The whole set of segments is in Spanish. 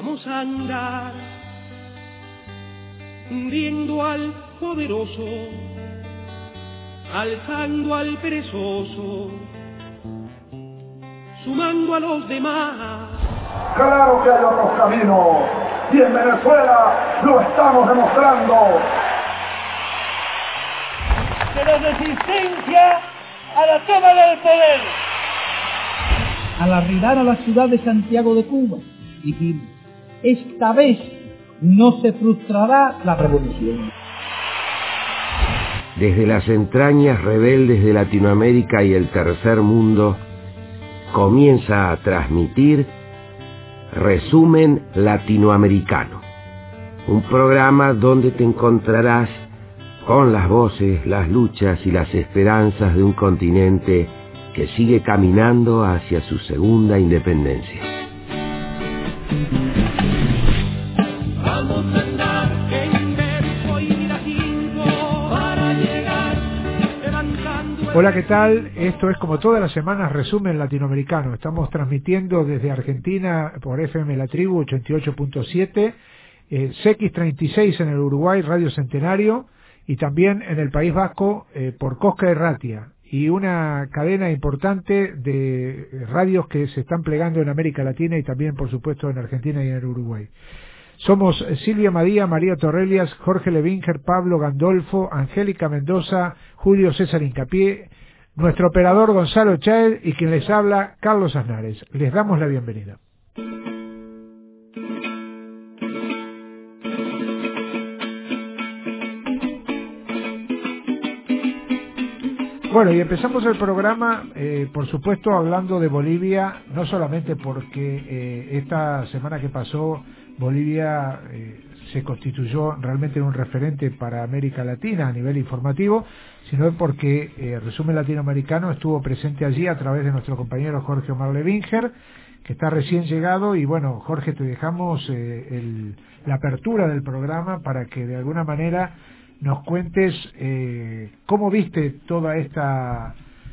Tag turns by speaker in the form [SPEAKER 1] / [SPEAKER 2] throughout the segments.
[SPEAKER 1] vamos a andar hundiendo al poderoso, alzando al perezoso, sumando a los demás.
[SPEAKER 2] Claro que hay otros caminos, y en Venezuela lo estamos demostrando.
[SPEAKER 3] De la resistencia a la toma del poder.
[SPEAKER 4] Al arribar a la ciudad de Santiago de Cuba, dijimos, esta vez no se frustrará la revolución.
[SPEAKER 5] Desde las entrañas rebeldes de Latinoamérica y el tercer mundo, comienza a transmitir Resumen Latinoamericano, un programa donde te encontrarás con las voces, las luchas y las esperanzas de un continente que sigue caminando hacia su segunda independencia.
[SPEAKER 1] Vamos a andar en verso y latín para llegar levantando.
[SPEAKER 6] Hola, ¿qué tal? Esto es como todas las semanas Resumen Latinoamericano. Estamos transmitiendo desde Argentina por FM La Tribu 88.7, CX36 en el Uruguay, Radio Centenario, y también en el País Vasco por Cosca y Ratia, y una cadena importante de radios que se están plegando en América Latina y también, por supuesto, en Argentina y en el Uruguay. Somos Silvia Madía, María Torrelias, Jorge Levinger, Pablo Gandolfo, Angélica Mendoza, Julio César Incapié, nuestro operador Gonzalo Chaed y quien les habla, Carlos Aznares. Les damos la bienvenida. Bueno, y empezamos el programa, por supuesto, hablando de Bolivia, no solamente porque esta semana que pasó Bolivia se constituyó realmente en un referente para América Latina a nivel informativo, sino porque Resumen Latinoamericano estuvo presente allí a través de nuestro compañero Jorge Omar Levinger, que está recién llegado. Y bueno, Jorge, te dejamos la apertura del programa para que de alguna manera nos cuentes cómo viste toda esta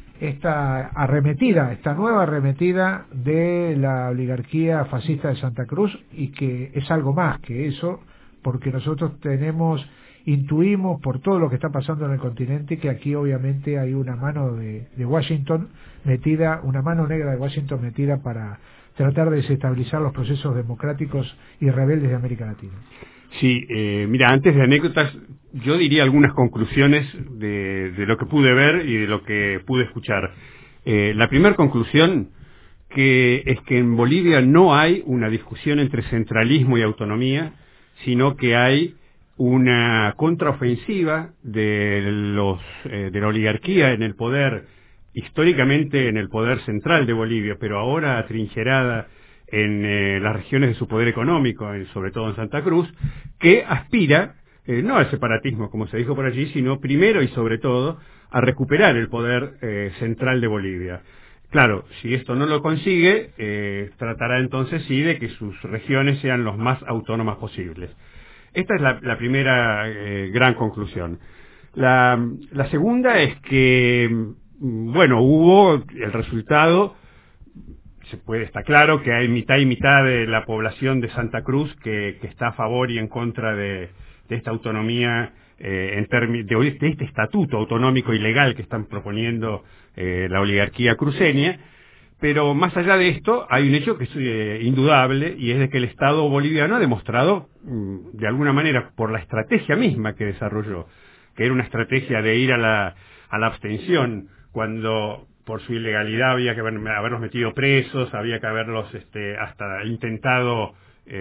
[SPEAKER 6] arremetida, esta nueva arremetida de la oligarquía fascista de Santa Cruz, y que es algo más que eso, porque nosotros intuimos por todo lo que está pasando en el continente que aquí obviamente hay una mano de Washington metida, una mano negra de Washington metida para tratar de desestabilizar los procesos democráticos y rebeldes de América Latina.
[SPEAKER 7] Sí, mira, antes de anécdotas, yo diría algunas conclusiones de lo que pude ver y de lo que pude escuchar. La primera conclusión es que en Bolivia no hay una discusión entre centralismo y autonomía, sino que hay una contraofensiva de la oligarquía en el poder, históricamente en el poder central de Bolivia, pero ahora atrincherada en las regiones de su poder económico, sobre todo en Santa Cruz, que aspira no al separatismo, como se dijo por allí, sino primero y sobre todo a recuperar el poder central de Bolivia. Claro, si esto no lo consigue, tratará entonces sí de que sus regiones sean los más autónomas posibles. Esta es la primera gran conclusión. La segunda es que, bueno, hubo el resultado. Está claro que hay mitad y mitad de la población de Santa Cruz que está a favor y en contra de esta autonomía, de este estatuto autonómico y legal que están proponiendo la oligarquía cruceña. Pero más allá de esto, hay un hecho que es indudable, y es de que el Estado boliviano ha demostrado, de alguna manera, por la estrategia misma que desarrolló, que era una estrategia de ir a la abstención cuando por su ilegalidad había que haberlos metido presos, había que haberlos hasta intentado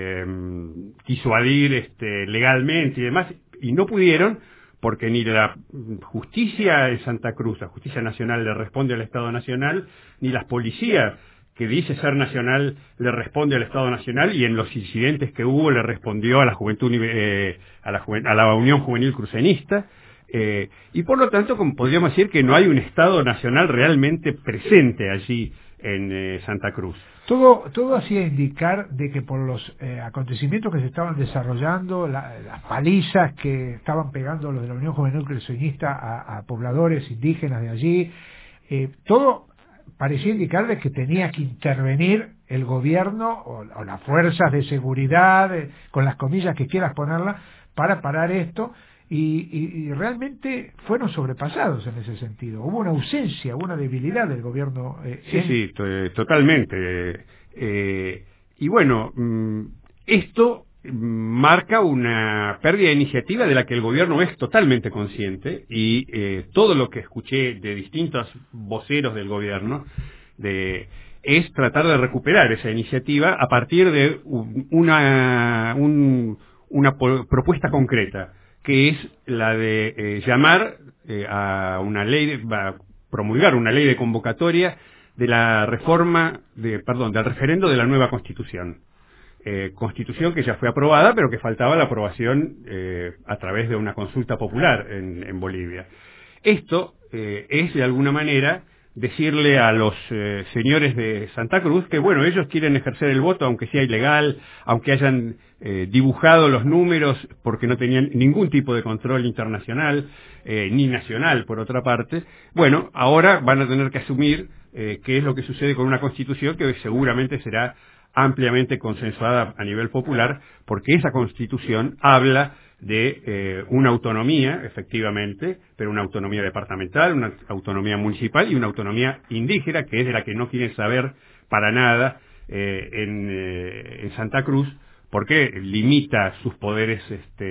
[SPEAKER 7] disuadir legalmente y demás, y no pudieron, porque ni la justicia de Santa Cruz, la justicia nacional, le responde al Estado Nacional, ni la policía, que dice ser nacional, le responde al Estado Nacional, y en los incidentes que hubo le respondió a la juventud, a la Unión Juvenil Crucenista. Y por lo tanto, como podríamos decir que no hay un Estado Nacional realmente presente allí en Santa Cruz.
[SPEAKER 6] Todo hacía indicar de que por los acontecimientos que se estaban desarrollando, las palizas que estaban pegando los de la Unión Juvenil Cruceñista a pobladores indígenas de allí, todo parecía indicar de que tenía que intervenir el gobierno o las fuerzas de seguridad, con las comillas que quieras ponerla, para parar esto, y realmente fueron sobrepasados en ese sentido. Hubo una ausencia, hubo una debilidad del gobierno.
[SPEAKER 7] Sí, totalmente. Y bueno, esto marca una pérdida de iniciativa de la que el gobierno es totalmente consciente, y todo lo que escuché de distintos voceros del gobierno es tratar de recuperar esa iniciativa a partir de una propuesta concreta, que es la de llamar a una ley, promulgar una ley de convocatoria de la reforma, del referendo de la nueva Constitución. Constitución que ya fue aprobada, pero que faltaba la aprobación a través de una consulta popular en Bolivia. Esto es, de alguna manera, decirle a los señores de Santa Cruz que, bueno, ellos quieren ejercer el voto, aunque sea ilegal, aunque hayan dibujado los números porque no tenían ningún tipo de control internacional, ni nacional, por otra parte. Bueno, ahora van a tener que asumir qué es lo que sucede con una Constitución que seguramente será ampliamente consensuada a nivel popular, porque esa Constitución habla de una autonomía, efectivamente, pero una autonomía departamental, una autonomía municipal y una autonomía indígena, que es de la que no quieren saber para nada en Santa Cruz, porque limita sus poderes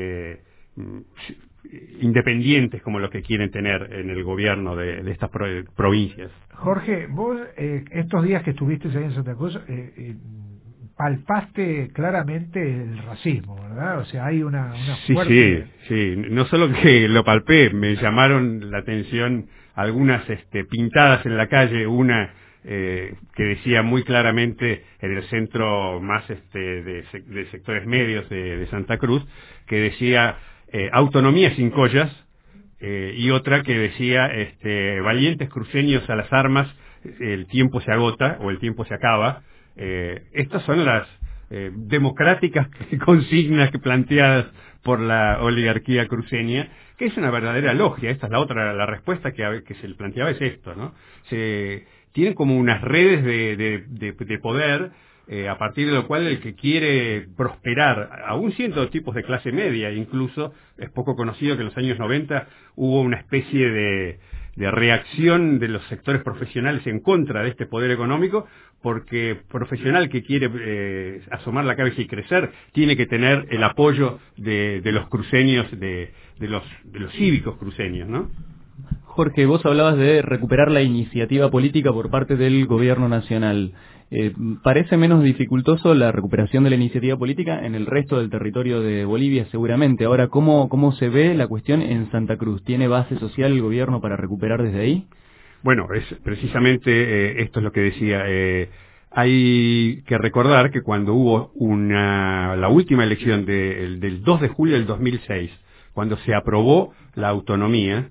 [SPEAKER 7] independientes como los que quieren tener en el gobierno de estas provincias.
[SPEAKER 6] Jorge, vos estos días que estuviste ahí en Santa Cruz palpaste claramente el racismo, ¿verdad? O sea, hay una fuerte...
[SPEAKER 7] Sí, no solo que lo palpé, me llamaron la atención algunas pintadas en la calle, una que decía muy claramente en el centro más de sectores medios de Santa Cruz, que decía autonomía sin collas, y otra que decía valientes cruceños a las armas, el tiempo se agota o el tiempo se acaba. Estas son las democráticas consignas que planteadas por la oligarquía cruceña, que es una verdadera logia. Esta es la respuesta que se le planteaba es esto, ¿no? Tienen como unas redes de poder, a partir de lo cual el que quiere prosperar, aún siendo tipos de clase media, incluso es poco conocido que en los años 90 hubo una especie de reacción de los sectores profesionales en contra de este poder económico, porque profesional que quiere asomar la cabeza y crecer tiene que tener el apoyo de los cruceños, de los cívicos cruceños, ¿no?
[SPEAKER 8] Jorge, vos hablabas de recuperar la iniciativa política por parte del gobierno nacional. Parece menos dificultoso la recuperación de la iniciativa política en el resto del territorio de Bolivia, seguramente. Ahora, ¿cómo se ve la cuestión en Santa Cruz? ¿Tiene base social el gobierno para recuperar desde ahí?
[SPEAKER 7] Bueno, es precisamente esto es lo que decía. Hay que recordar que cuando hubo la última elección del 2 de julio del 2006, cuando se aprobó la autonomía,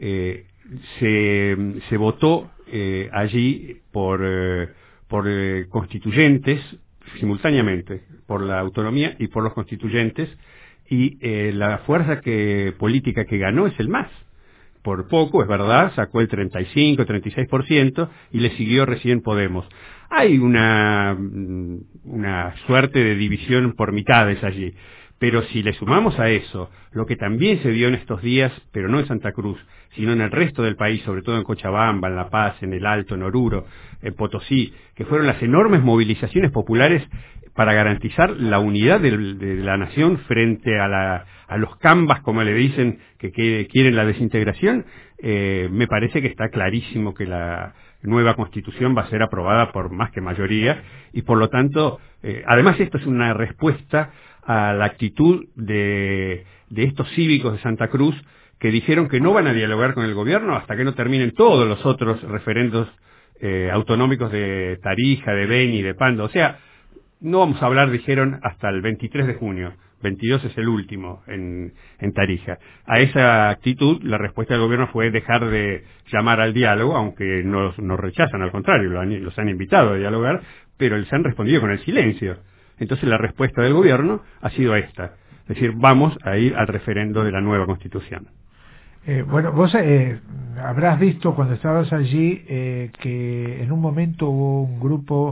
[SPEAKER 7] se votó allí por constituyentes simultáneamente, por la autonomía y por los constituyentes, y la fuerza política que ganó es el MAS. Por poco, es verdad, sacó el 35-36% y le siguió recién Podemos. Hay una suerte de división por mitades allí, pero si le sumamos a eso lo que también se dio en estos días, pero no en Santa Cruz, sino en el resto del país, sobre todo en Cochabamba, en La Paz, en el Alto, en Oruro, en Potosí, que fueron las enormes movilizaciones populares para garantizar la unidad de la nación frente a los cambas, como le dicen, que quieren la desintegración, me parece que está clarísimo que la nueva Constitución va a ser aprobada por más que mayoría, y por lo tanto, además esto es una respuesta a la actitud de estos cívicos de Santa Cruz, que dijeron que no van a dialogar con el gobierno hasta que no terminen todos los otros referendos autonómicos de Tarija, de Beni, de Pando. O sea, no vamos a hablar, dijeron, hasta el 23 de junio. 22 es el último en Tarija. A esa actitud, la respuesta del gobierno fue dejar de llamar al diálogo, aunque no rechazan, al contrario, los han invitado a dialogar, pero les han respondido con el silencio. Entonces la respuesta del gobierno ha sido esta, es decir, vamos a ir al referendo de la nueva Constitución.
[SPEAKER 6] Bueno, vos habrás visto cuando estabas allí que en un momento hubo un grupo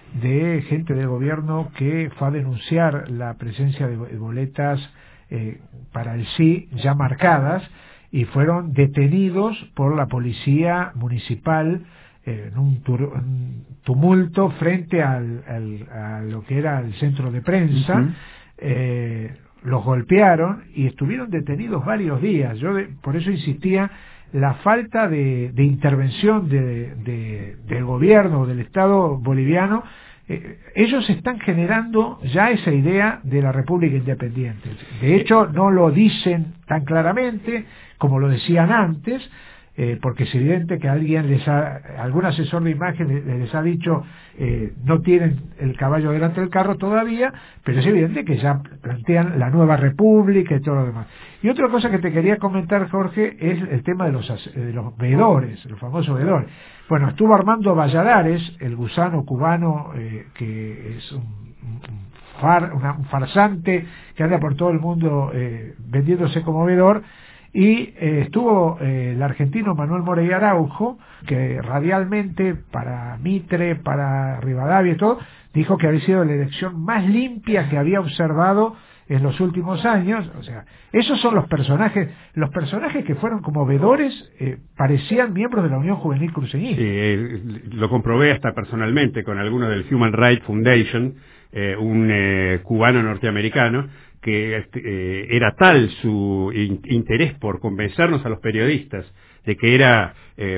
[SPEAKER 6] de gente del gobierno que fue a denunciar la presencia de boletas para el sí ya marcadas, y fueron detenidos por la policía municipal en un tumulto frente a lo que era el centro de prensa. Los golpearon y estuvieron detenidos varios días. Por eso insistía, la falta de intervención del gobierno, del Estado boliviano. Ellos están generando ya esa idea de la República Independiente. De hecho, no lo dicen tan claramente como lo decían antes, porque es evidente que algún asesor de imagen les ha dicho no tienen el caballo delante del carro todavía, pero es evidente que ya plantean la nueva república y todo lo demás. Y otra cosa que te quería comentar, Jorge, es el tema de los veedores, los famosos veedores. Bueno, estuvo Armando Valladares, el gusano cubano, que es un farsante que anda por todo el mundo vendiéndose como veedor. Y estuvo el argentino Manuel Morey Araujo, que radialmente para Mitre, para Rivadavia y todo, dijo que había sido la elección más limpia que había observado en los últimos años. O sea, esos son los personajes que fueron como veedores, parecían miembros de la Unión Juvenil Cruceñista.
[SPEAKER 7] Sí, lo comprobé hasta personalmente con algunos del Human Rights Foundation, un cubano norteamericano, que era tal su interés por convencernos a los periodistas de que era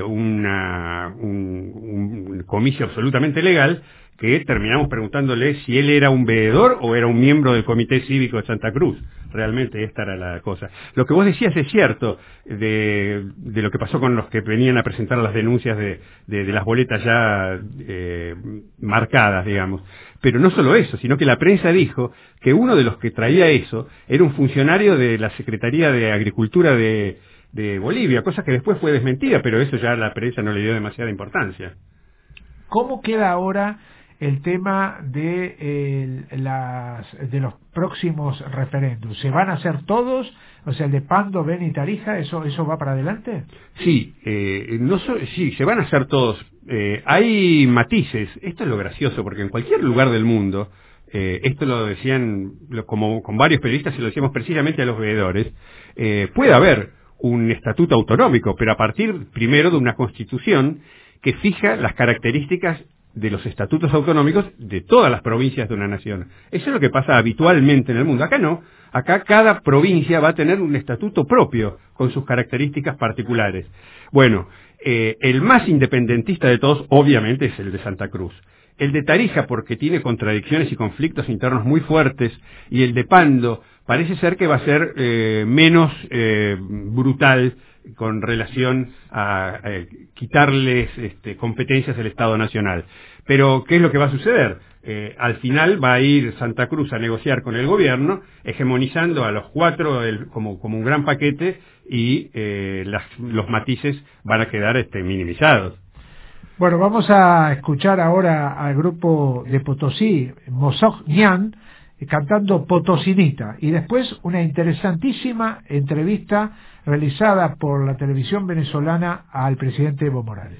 [SPEAKER 7] un comicio absolutamente legal, que terminamos preguntándole si él era un veedor o era un miembro del Comité Cívico de Santa Cruz. Realmente esta era la cosa. Lo que vos decías es cierto de lo que pasó con los que venían a presentar las denuncias de las boletas ya marcadas, digamos. Pero no solo eso, sino que la prensa dijo que uno de los que traía eso era un funcionario de la Secretaría de Agricultura de Bolivia, cosa que después fue desmentida, pero eso ya la prensa no le dio demasiada importancia.
[SPEAKER 6] ¿Cómo queda ahora el tema de los próximos referéndums? ¿Se van a hacer todos? O sea, el de Pando, Beni y Tarija, ¿eso va para adelante?
[SPEAKER 7] Sí, sí, se van a hacer todos. Hay matices. Esto es lo gracioso, porque en cualquier lugar del mundo, esto lo decían como con varios periodistas, y lo decíamos precisamente a los veedores, puede haber un estatuto autonómico, pero a partir primero de una constitución que fija las características de los estatutos autonómicos de todas las provincias de una nación. Eso es lo que pasa habitualmente en el mundo. Acá no. Acá cada provincia va a tener un estatuto propio con sus características particulares. Bueno, el más independentista de todos, obviamente, es el de Santa Cruz. El de Tarija, porque tiene contradicciones y conflictos internos muy fuertes, y el de Pando parece ser que va a ser menos brutal con relación a quitarles competencias del Estado Nacional. Pero, ¿qué es lo que va a suceder? Al final va a ir Santa Cruz a negociar con el gobierno, hegemonizando a los cuatro como un gran paquete, y los matices van a quedar minimizados.
[SPEAKER 6] Bueno, vamos a escuchar ahora al grupo de Potosí, Mosog Ñan, cantando Potosinita, y después una interesantísima entrevista realizada por la televisión venezolana al presidente Evo Morales.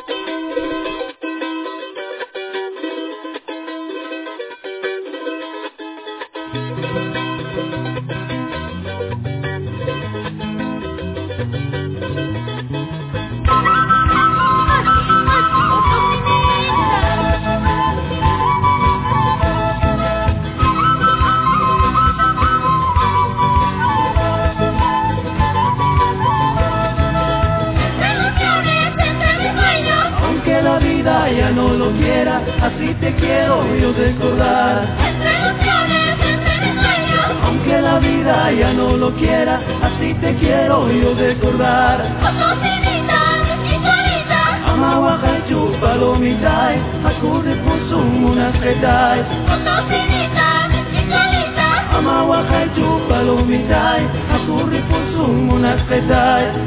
[SPEAKER 1] Ya no lo quiera, así te quiero yo recordar. Aunque la vida ya no lo quiera, así te quiero yo recordar. Amahuacachu palomitai, acude pusum unas petai. Amahuacachu palomitai, acude pusum unas petai.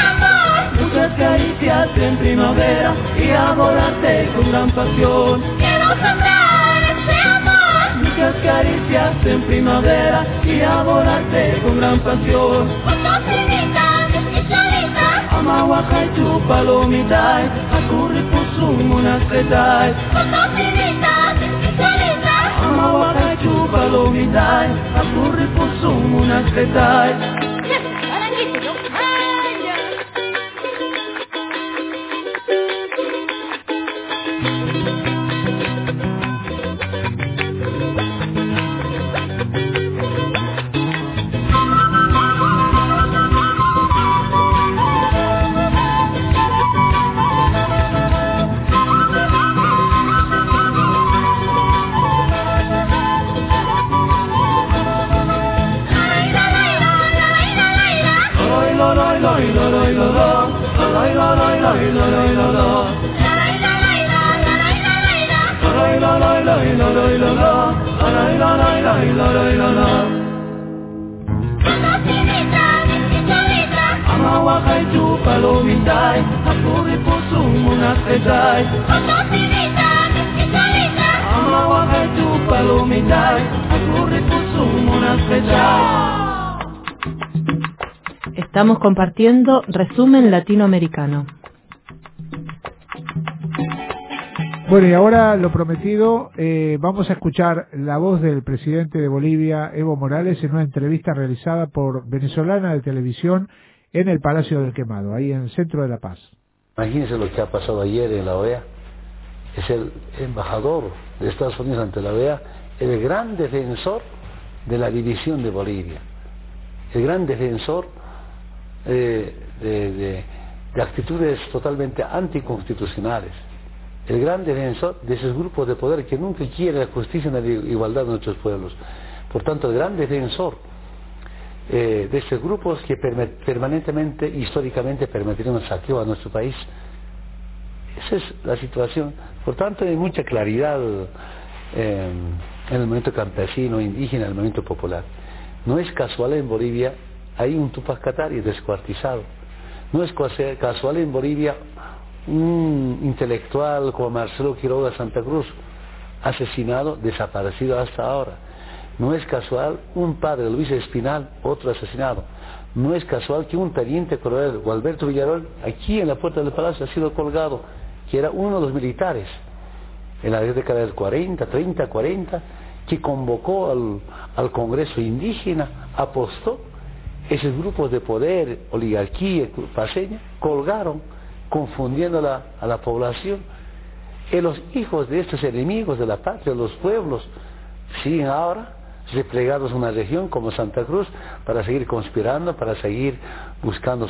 [SPEAKER 1] En primavera y adorarte con gran pasión. Muchas caricias en primavera y a volarte con gran pasión. Amawakaitu palomitai, akuripusum unasketai. Amawakaitu palomitai, akuripusum unasketai. Amawakaitu palomitai, akuripusum unasketai. Amawakaitu palomitai, akuripusum unasketai.
[SPEAKER 9] Estamos compartiendo Resumen Latinoamericano.
[SPEAKER 6] Bueno, y ahora lo prometido, vamos a escuchar la voz del presidente de Bolivia, Evo Morales, en una entrevista realizada por Venezolana de Televisión en el Palacio del Quemado, ahí en el centro de La Paz.
[SPEAKER 10] Imagínense lo que ha pasado ayer en la OEA. Es el embajador de Estados Unidos ante la OEA, el gran defensor de la división de Bolivia, el gran defensor de actitudes totalmente anticonstitucionales, el gran defensor de esos grupos de poder que nunca quieren la justicia ni la igualdad de nuestros pueblos. Por tanto, el gran defensor de estos grupos que permanentemente, históricamente, permitieron el saqueo a nuestro país. Esa es la situación. Por tanto, hay mucha claridad en el movimiento campesino, indígena, en el movimiento popular. No es casual en Bolivia hay un Tupac Katari descuartizado. No es casual en Bolivia un intelectual como Marcelo Quiroga Santa Cruz, asesinado, desaparecido hasta ahora. No es casual un padre, Luis Espinal, otro asesinado. No es casual que un teniente coronel, Gualberto Villarol, aquí en la puerta del palacio ha sido colgado, que era uno de los militares en la década del 40, 30, 40, que convocó al Congreso indígena, apostó. Esos grupos de poder, oligarquía paseña, colgaron, confundiendo a la población. Y los hijos de estos enemigos de la patria, los pueblos, siguen ahora replegados en una región como Santa Cruz para seguir conspirando, para seguir buscando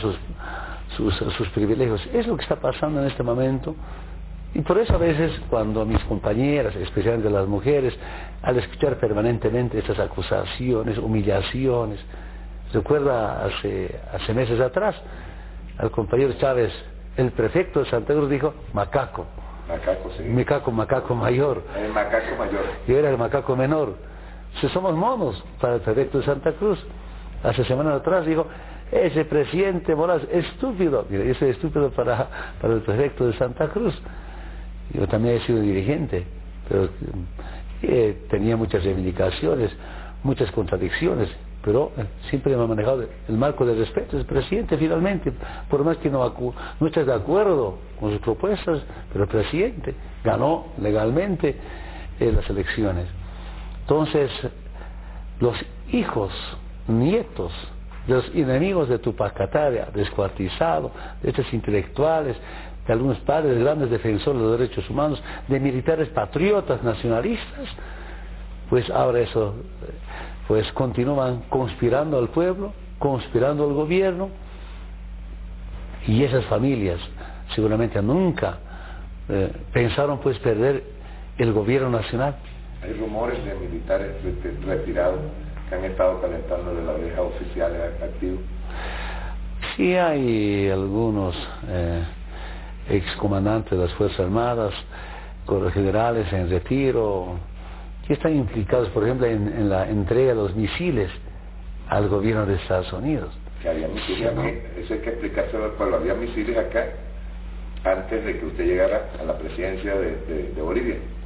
[SPEAKER 10] sus privilegios. Es lo que está pasando en este momento. Y por eso a veces cuando mis compañeras, especialmente las mujeres, al escuchar permanentemente estas acusaciones, humillaciones, recuerda hace meses atrás al compañero Chávez, el prefecto de Santa Cruz dijo macaco.
[SPEAKER 11] Macaco, sí.
[SPEAKER 10] Macaco mayor.
[SPEAKER 11] El macaco mayor.
[SPEAKER 10] Yo era el macaco menor. Si somos monos para el prefecto de Santa Cruz. Hace semanas atrás dijo, ese presidente Morales, estúpido. Mira, yo soy estúpido para el prefecto de Santa Cruz. Yo también he sido dirigente, pero tenía muchas reivindicaciones, muchas contradicciones, pero siempre me ha manejado el marco del respeto. Es presidente finalmente, por más que no estés de acuerdo con sus propuestas, pero el presidente ganó legalmente las elecciones. Entonces, los hijos, nietos de los enemigos de Tupac Katari, descuartizados, de estos intelectuales, de algunos padres, grandes defensores de los derechos humanos, de militares patriotas nacionalistas, pues ahora eso, pues continúan conspirando al pueblo, conspirando al gobierno, y esas familias seguramente nunca pensaron pues perder el gobierno nacional.
[SPEAKER 11] Hay rumores de militares retirados que han estado calentándole la oreja oficial activo.
[SPEAKER 10] Sí, hay algunos excomandantes de las Fuerzas Armadas, generales en retiro, que están implicados, por ejemplo, en la entrega de los misiles al gobierno de Estados Unidos.
[SPEAKER 11] Que había misiles, ¿no? Eso hay que explicárselo al pueblo. Había misiles acá antes de que usted llegara a la presidencia de Bolivia.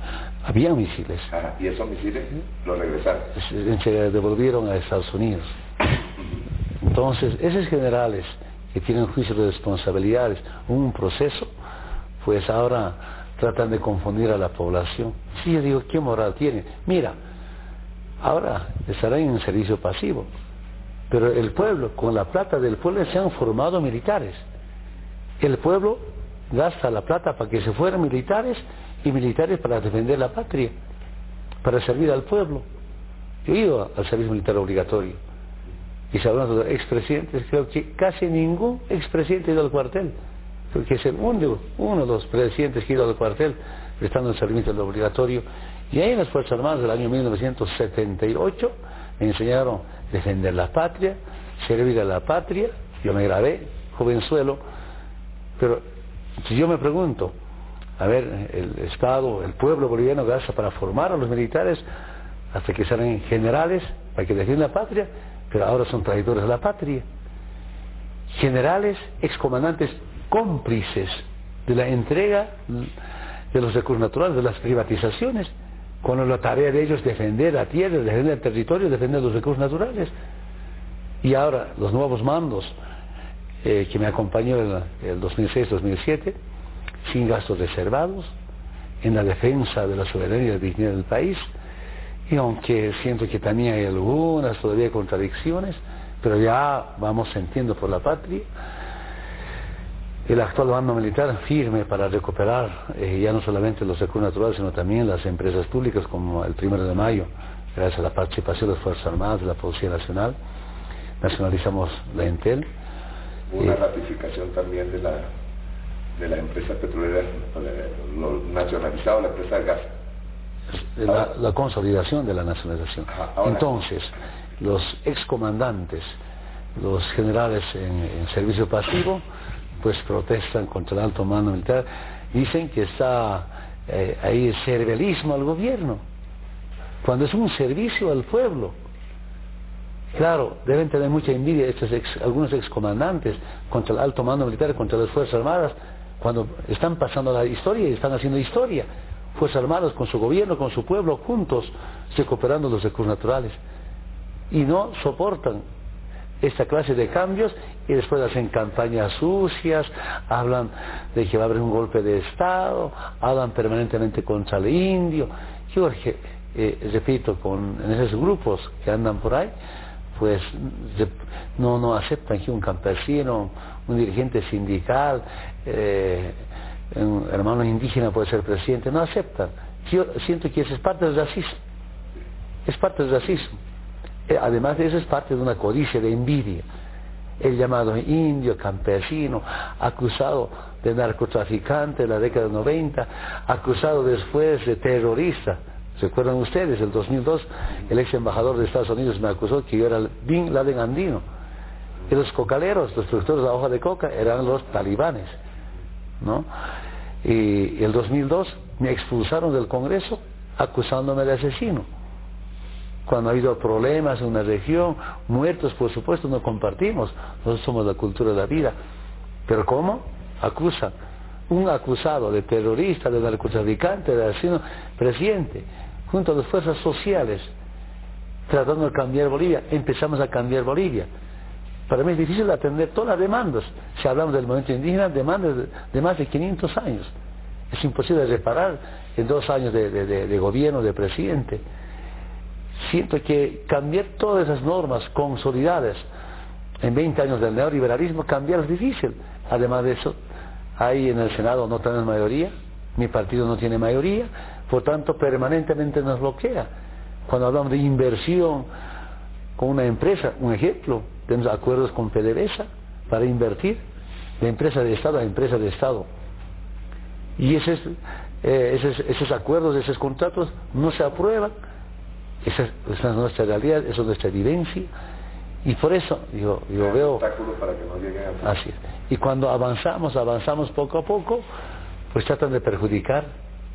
[SPEAKER 10] Había misiles.
[SPEAKER 11] Ajá. Y esos misiles los regresaron.
[SPEAKER 10] Se devolvieron a Estados Unidos. Entonces, esos generales que tienen juicio de responsabilidades, un proceso, pues ahora tratan de confundir a la población. Sí, yo digo, ¿qué moral tiene? Mira, ahora estarán en servicio pasivo, pero el pueblo, con la plata del pueblo se han formado militares. El pueblo gasta la plata para que se fueran militares y militares para defender la patria, para servir al pueblo. Yo he ido al servicio militar obligatorio y se hablando de expresidentes, creo que casi ningún expresidente ha ido al cuartel, porque es uno de los presidentes que ha ido al cuartel prestando el servicio obligatorio. Y ahí en las Fuerzas Armadas del año 1978 me enseñaron a defender la patria, servir a la patria. Yo me grabé, jovenzuelo, pero si yo me pregunto, a ver, el Estado, el pueblo boliviano gasta para formar a los militares hasta que salen generales para que defiendan la patria, pero ahora son traidores de la patria. Generales, excomandantes, cómplices de la entrega de los recursos naturales, de las privatizaciones, cuando la tarea de ellos es defender la tierra, defender el territorio, defender los recursos naturales. Y ahora los nuevos mandos que me acompañó en el 2006-2007, sin gastos reservados, en la defensa de la soberanía y la dignidad del país, y aunque siento que también hay algunas todavía contradicciones, pero ya vamos sintiendo por la patria. El actual mando militar firme para recuperar ya no solamente los recursos naturales, sino también las empresas públicas, como el 1 de mayo, gracias a la participación de las Fuerzas Armadas, de la Policía Nacional, nacionalizamos la Entel.
[SPEAKER 11] Una ratificación también de la empresa petrolera, lo nacionalizado, la empresa de gas.
[SPEAKER 10] La consolidación de la nacionalización. Ahora, entonces, los excomandantes, los generales en servicio pasivo, pues protestan contra el alto mando militar, dicen que está ahí el servilismo al gobierno, cuando es un servicio al pueblo. Claro, deben tener mucha envidia algunos excomandantes contra el alto mando militar, contra las Fuerzas Armadas, cuando están pasando la historia y están haciendo historia. Fuerzas Armadas con su gobierno, con su pueblo, juntos, recuperando los recursos naturales. Y no soportan esta clase de cambios y después hacen campañas sucias, hablan de que va a haber un golpe de Estado, hablan permanentemente contra el indio. Yo repito, en esos grupos que andan por ahí, pues no aceptan que un campesino, un dirigente sindical, un hermano indígena puede ser presidente, no aceptan. Yo siento que eso es parte del racismo, es parte del racismo. Además de eso es parte de una codicia, de envidia. El llamado indio, campesino, acusado de narcotraficante en la década de 90, acusado después de terrorista. ¿Recuerdan ustedes? En el 2002 el ex embajador de Estados Unidos me acusó que yo era el Bin Laden andino. Y los cocaleros, los productores de la hoja de coca, eran los talibanes, ¿no? Y el 2002 me expulsaron del Congreso acusándome de asesino. Cuando ha habido problemas en una región, muertos, por supuesto, no compartimos. Nosotros somos la cultura de la vida. Pero ¿cómo? Acusan. Un acusado de terrorista, de narcotraficante, de asesino, presidente, junto a las fuerzas sociales, tratando de cambiar Bolivia. Empezamos a cambiar Bolivia. Para mí es difícil atender todas las demandas. Si hablamos del movimiento indígena, demandas de más de 500 años. Es imposible reparar en 2 años de gobierno, de presidente. Siento que cambiar todas esas normas consolidadas en 20 años del neoliberalismo, cambiar es difícil. Además de eso, ahí en el Senado no tenemos mayoría, mi partido no tiene mayoría, por tanto permanentemente nos bloquea. Cuando hablamos de inversión con una empresa, un ejemplo, tenemos acuerdos con PDVSA para invertir de empresa de Estado a empresa de Estado. Y esos acuerdos, esos contratos no se aprueban. Esa es nuestra realidad, esa es nuestra evidencia. Y por eso yo veo
[SPEAKER 11] para que no lleguen a...
[SPEAKER 10] Así es. Y cuando avanzamos poco a poco, pues tratan de perjudicar.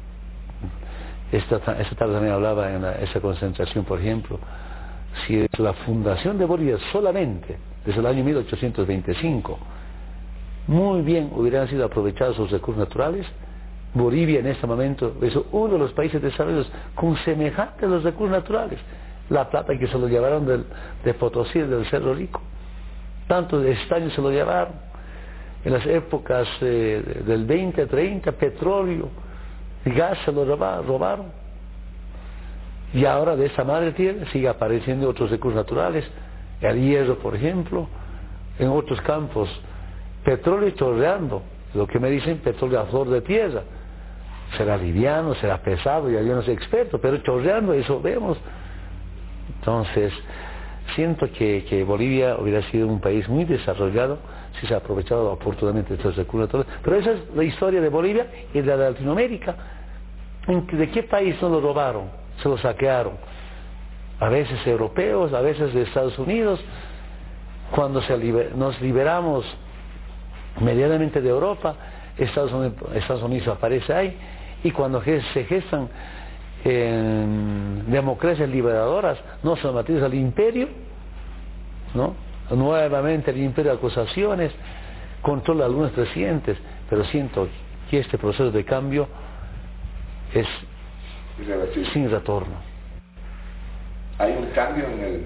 [SPEAKER 10] Esta tarde también hablaba en esa concentración, por ejemplo, si la fundación de Bolivia solamente desde el año 1825 muy bien hubieran sido aprovechados sus recursos naturales, Bolivia en este momento es uno de los países desarrollados con semejantes los recursos naturales. La plata que se lo llevaron de Potosí, del Cerro Rico, tanto de estaño se lo llevaron. En las épocas del 20, 30, petróleo y gas se lo robaron. Y ahora de esa madre tierra sigue apareciendo otros recursos naturales, el hierro, por ejemplo, en otros campos, petróleo chorreando, lo que me dicen petróleo a flor de tierra. Será liviano, será pesado, ya yo no soy experto, pero chorreando, eso vemos. Entonces, siento que Bolivia hubiera sido un país muy desarrollado si se ha aprovechado oportunamente estos recursos naturales. Pero esa es la historia de Bolivia y de Latinoamérica. ¿De qué país no lo robaron? Se lo saquearon. A veces europeos, a veces de Estados Unidos. Cuando nos liberamos medianamente de Europa, Estados Unidos aparece ahí. Y cuando se gestan democracias liberadoras, no sometidas al imperio, ¿no? Nuevamente el imperio de acusaciones, controla a algunos presidentes, pero siento que este proceso de cambio es sin retorno.
[SPEAKER 11] Hay un cambio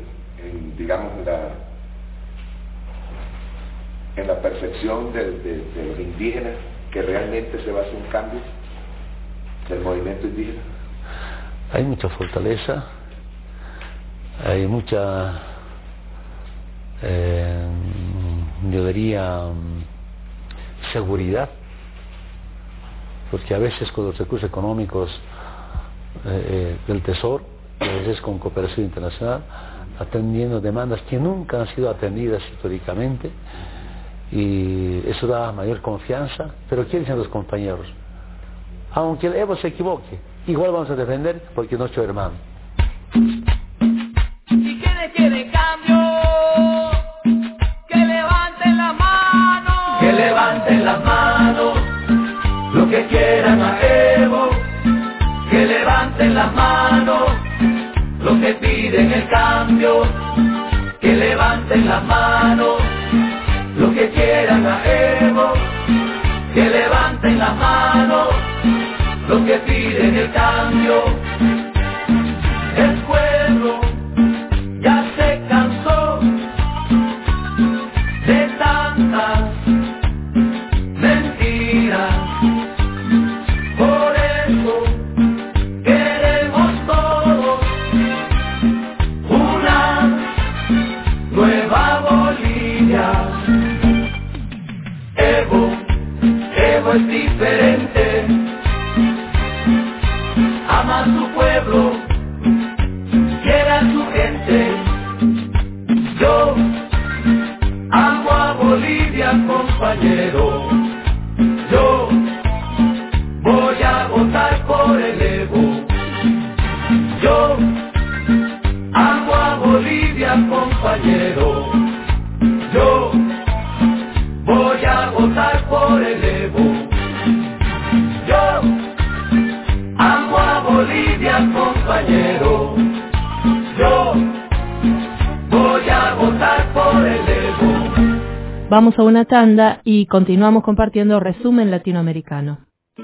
[SPEAKER 11] en la percepción de los indígenas, que realmente se va a hacer un cambio del movimiento indígena.
[SPEAKER 10] Hay mucha fortaleza, hay mucha, yo diría, seguridad, porque a veces con los recursos económicos del Tesoro, a veces con cooperación internacional, atendiendo demandas que nunca han sido atendidas históricamente, y eso da mayor confianza. Pero ¿qué dicen los compañeros? Aunque el Evo se equivoque, igual vamos a defender porque es nuestro hermano.
[SPEAKER 1] Y quienes quieren cambio, que levanten las manos, que levanten las manos, los que quieran a Evo, que levanten las manos, los que piden el cambio, que levanten las manos, los que quieran a Evo, que levanten las manos, los que piden el cambio. El pueblo ya se cansó de tantas mentiras, por eso queremos todos una nueva Bolivia. Evo es diferente, ama a su pueblo, quiere a su gente. Yo amo a Bolivia, compañero. Yo voy a votar por el Evo. Yo amo a Bolivia, compañero. Yo voy a votar por el Evo. Yo amo a Bolivia, compañero. Yo voy a votar por el Evo.
[SPEAKER 9] Vamos a una tanda y continuamos compartiendo Resumen Latinoamericano.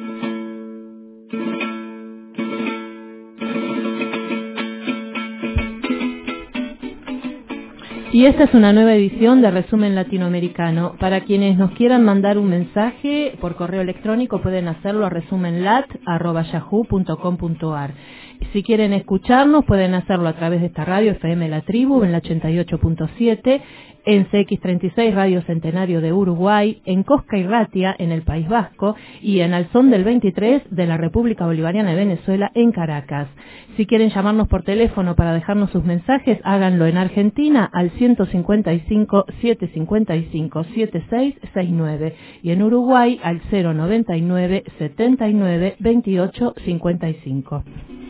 [SPEAKER 9] Y esta es una nueva edición de Resumen Latinoamericano. Para quienes nos quieran mandar un mensaje por correo electrónico pueden hacerlo a resumenlat@yahoo.com.ar. Si quieren escucharnos pueden hacerlo a través de esta radio FM La Tribu en la 88.7, en CX36 Radio Centenario de Uruguay, en Cosca y Ratia en el País Vasco y en Alzón del 23 de la República Bolivariana de Venezuela en Caracas. Si quieren llamarnos por teléfono para dejarnos sus mensajes, háganlo en Argentina al 155-755-7669 y en Uruguay al 099-79-2855.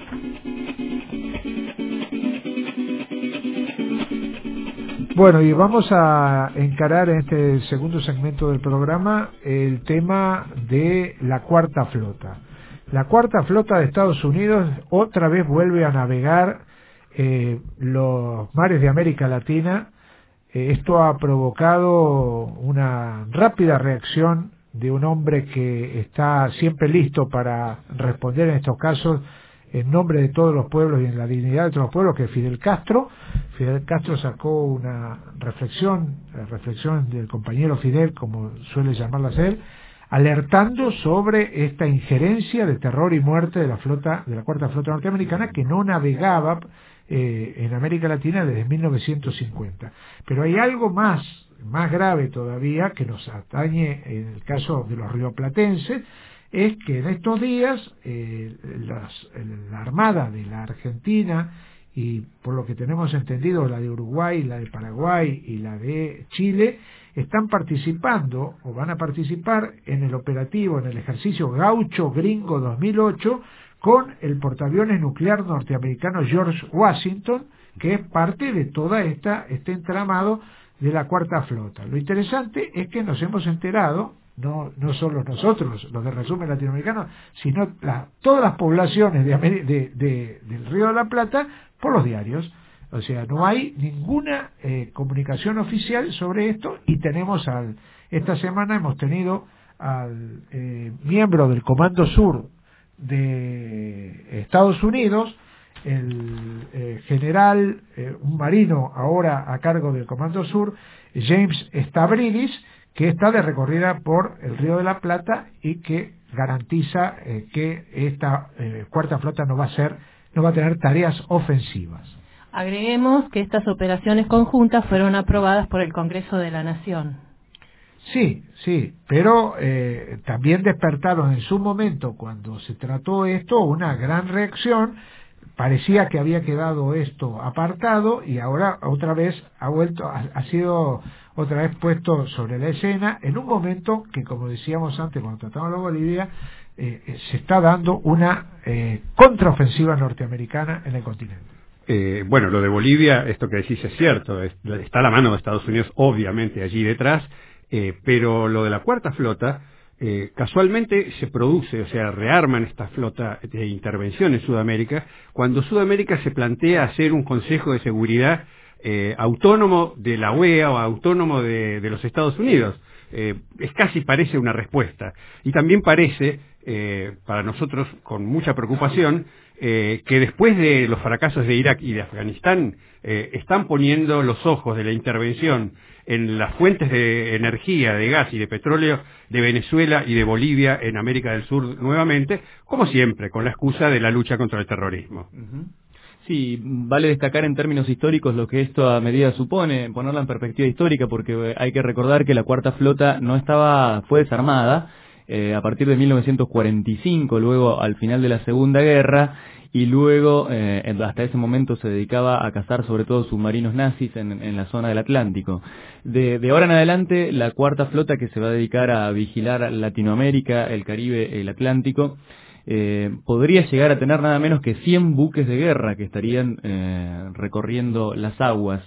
[SPEAKER 6] Bueno, y vamos a encarar en este segundo segmento del programa el tema de la Cuarta Flota. La Cuarta Flota de Estados Unidos otra vez vuelve a navegar los mares de América Latina. Esto ha provocado una rápida reacción de un hombre que está siempre listo para responder en estos casos en nombre de todos los pueblos y en la dignidad de todos los pueblos, que es Fidel Castro. Fidel Castro sacó una reflexión, la reflexión del compañero Fidel, como suele llamarlas él, alertando sobre esta injerencia de terror y muerte de la cuarta flota norteamericana, que no navegaba en América Latina desde 1950. Pero hay algo más grave todavía que nos atañe en el caso de los rioplatenses, es que en estos días la Armada de la Argentina, y por lo que tenemos entendido la de Uruguay, la de Paraguay y la de Chile, están participando o van a participar en el operativo, en el ejercicio Gaucho Gringo 2008, con el portaaviones nuclear norteamericano George Washington, que es parte de toda este entramado de la cuarta flota. Lo interesante es que nos hemos enterado, no solo nosotros, los de Resumen Latinoamericano, sino todas las poblaciones del Río de la Plata, por los diarios. O sea, no hay ninguna comunicación oficial sobre esto, y esta semana hemos tenido al miembro del Comando Sur de Estados Unidos, el general, un marino ahora a cargo del Comando Sur, James Stavridis, que está de recorrida por el Río de la Plata y que garantiza que esta cuarta flota no va a tener tareas ofensivas.
[SPEAKER 9] Agreguemos que estas operaciones conjuntas fueron aprobadas por el Congreso de la Nación.
[SPEAKER 6] Sí, pero también despertaron en su momento, cuando se trató esto, una gran reacción. Parecía que había quedado esto apartado y ahora otra vez ha sido otra vez puesto sobre la escena en un momento que, como decíamos antes cuando tratamos de Bolivia, se está dando una contraofensiva norteamericana en el continente.
[SPEAKER 7] Bueno, lo de Bolivia, esto que decís es cierto, está la mano de Estados Unidos obviamente allí detrás, pero lo de la cuarta flota casualmente se produce, o sea, rearman esta flota de intervención en Sudamérica, cuando Sudamérica se plantea hacer un Consejo de Seguridad autónomo de la OEA o autónomo de los Estados Unidos. Casi parece una respuesta. Y también parece, para nosotros con mucha preocupación, que después de los fracasos de Irak y de Afganistán, están poniendo los ojos de la intervención en las fuentes de energía, de gas y de petróleo de Venezuela y de Bolivia en América del Sur nuevamente, como siempre, con la excusa de la lucha contra el terrorismo.
[SPEAKER 8] Sí, vale destacar en términos históricos lo que esto a medida supone, ponerla en perspectiva histórica, porque hay que recordar que la cuarta flota fue desarmada a partir de 1945, luego al final de la Segunda Guerra, y luego hasta ese momento se dedicaba a cazar sobre todo submarinos nazis en la zona del Atlántico. De ahora en adelante, la cuarta flota, que se va a dedicar a vigilar Latinoamérica, el Caribe, el Atlántico, podría llegar a tener nada menos que 100 buques de guerra que estarían recorriendo las aguas.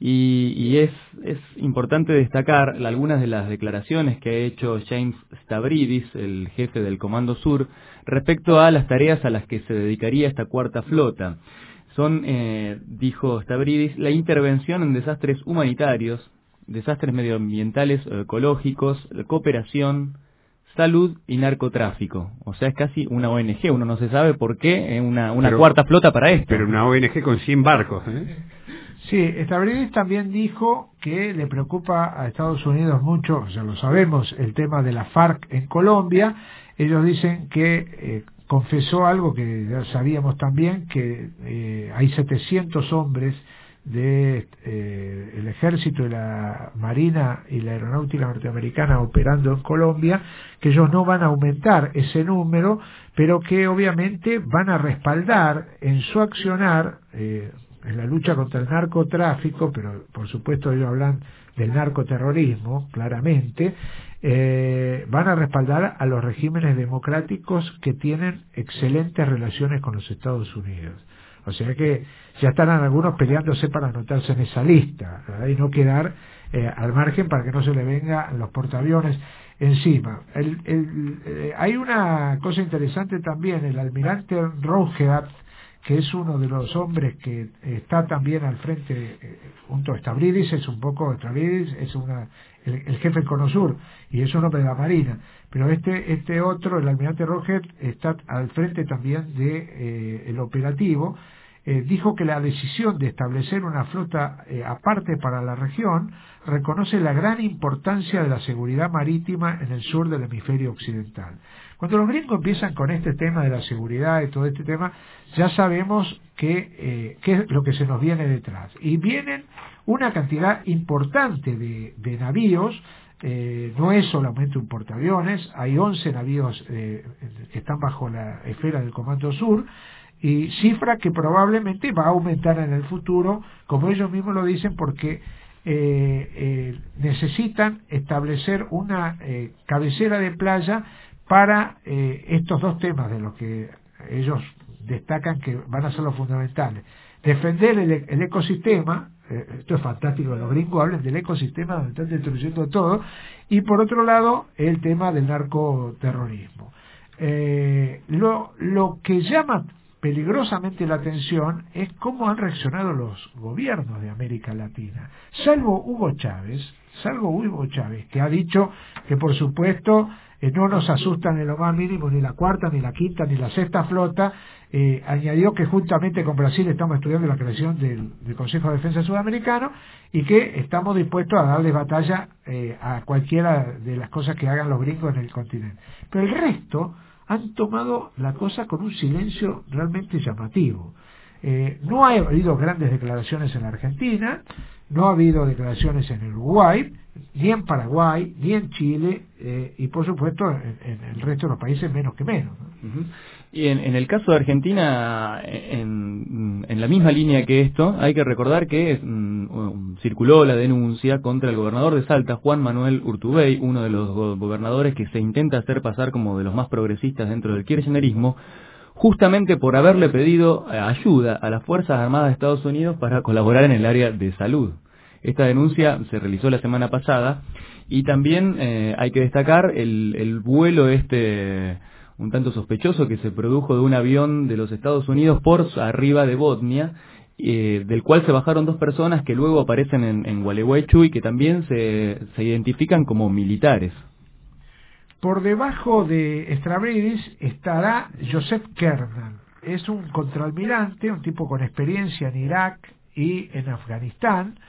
[SPEAKER 8] Y es importante destacar algunas de las declaraciones que ha hecho James Stavridis, el jefe del Comando Sur, respecto a las tareas a las que se dedicaría esta cuarta flota. Son, dijo Stavridis, la intervención en desastres humanitarios, desastres medioambientales o ecológicos, cooperación, salud y narcotráfico. O sea, es casi una ONG, uno no se sabe por qué una cuarta flota para esto.
[SPEAKER 7] Pero una ONG con 100 barcos,
[SPEAKER 6] Sí, Stavridis también dijo que le preocupa a Estados Unidos mucho, ya lo sabemos, el tema de la FARC en Colombia. Ellos dicen que confesó algo que ya sabíamos también, que hay 700 hombres de el ejército y la marina y la aeronáutica norteamericana operando en Colombia, que ellos no van a aumentar ese número, pero que obviamente van a respaldar en su accionar en la lucha contra el narcotráfico, pero por supuesto ellos hablan del narcoterrorismo, claramente, van a respaldar a los regímenes democráticos que tienen excelentes relaciones con los Estados Unidos. O sea que ya están algunos peleándose para anotarse en esa lista, ¿verdad? Y no quedar al margen para que no se le vengan los portaaviones encima. Hay una cosa interesante también, el almirante Roosevelt, que es uno de los hombres que está también al frente junto a Stavridis es un poco, Stavridis es el jefe del Cono Sur y es un hombre de la Marina, pero este otro, el almirante Roget, está al frente también de el operativo. Dijo que la decisión de establecer una flota aparte para la región reconoce la gran importancia de la seguridad marítima en el sur del hemisferio occidental. Cuando los gringos empiezan con este tema de la seguridad y todo este tema, ya sabemos qué es lo que se nos viene detrás. Y vienen una cantidad importante de navíos, no es solamente un portaaviones, hay 11 navíos que están bajo la esfera del Comando Sur, y cifra que probablemente va a aumentar en el futuro, como ellos mismos lo dicen, porque necesitan establecer una cabecera de playa para estos dos temas de los que ellos destacan que van a ser los fundamentales. Defender el ecosistema, esto es fantástico, los gringos hablan del ecosistema donde están destruyendo todo, y por otro lado el tema del narcoterrorismo. Lo que llama peligrosamente la atención es cómo han reaccionado los gobiernos de América Latina, salvo Hugo Chávez, que ha dicho que por supuesto no nos asustan en lo más mínimo ni la cuarta, ni la quinta, ni la sexta flota. Añadió que juntamente con Brasil estamos estudiando la creación del Consejo de Defensa Sudamericano y que estamos dispuestos a darles batalla a cualquiera de las cosas que hagan los gringos en el continente. Pero el resto han tomado la cosa con un silencio realmente llamativo. No ha habido grandes declaraciones en la Argentina, no ha habido declaraciones en el Uruguay, ni en Paraguay, ni en Chile, y por supuesto en el resto de los países menos que menos, ¿no?
[SPEAKER 8] Uh-huh. Y en el caso de Argentina, en la misma línea que esto, hay que recordar que circuló la denuncia contra el gobernador de Salta, Juan Manuel Urtubey, uno de los gobernadores que se intenta hacer pasar como de los más progresistas dentro del kirchnerismo, justamente por haberle pedido ayuda a las Fuerzas Armadas de Estados Unidos para colaborar en el área de salud. Esta denuncia se realizó la semana pasada y también hay que destacar el vuelo un tanto sospechoso que se produjo de un avión de los Estados Unidos por arriba de Botnia, del cual se bajaron 2 personas que luego aparecen en Gualeguaychú y que también se identifican como militares.
[SPEAKER 6] Por debajo de Stavridis estará Joseph Kernan. Es un contraalmirante, un tipo con experiencia en Irak y en Afganistán,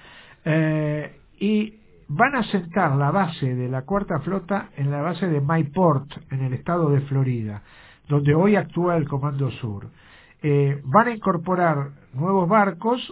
[SPEAKER 6] y van a sentar la base de la cuarta flota en la base de Mayport, en el estado de Florida, donde hoy actúa el Comando Sur. Van a incorporar nuevos barcos,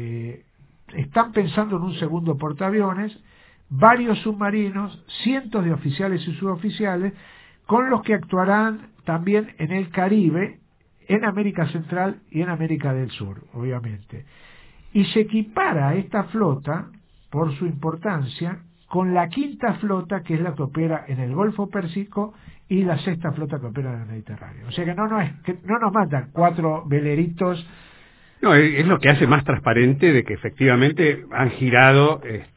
[SPEAKER 6] están pensando en un segundo portaaviones, varios submarinos, cientos de oficiales y suboficiales, con los que actuarán también en el Caribe, en América Central y en América del Sur, obviamente. Y se equipara esta flota, por su importancia, con la quinta flota, que es la que opera en el Golfo Pérsico, y la sexta flota que opera en el Mediterráneo. O sea que no nos mandan 4 veleritos.
[SPEAKER 7] No, es lo que hace más transparente de que efectivamente han girado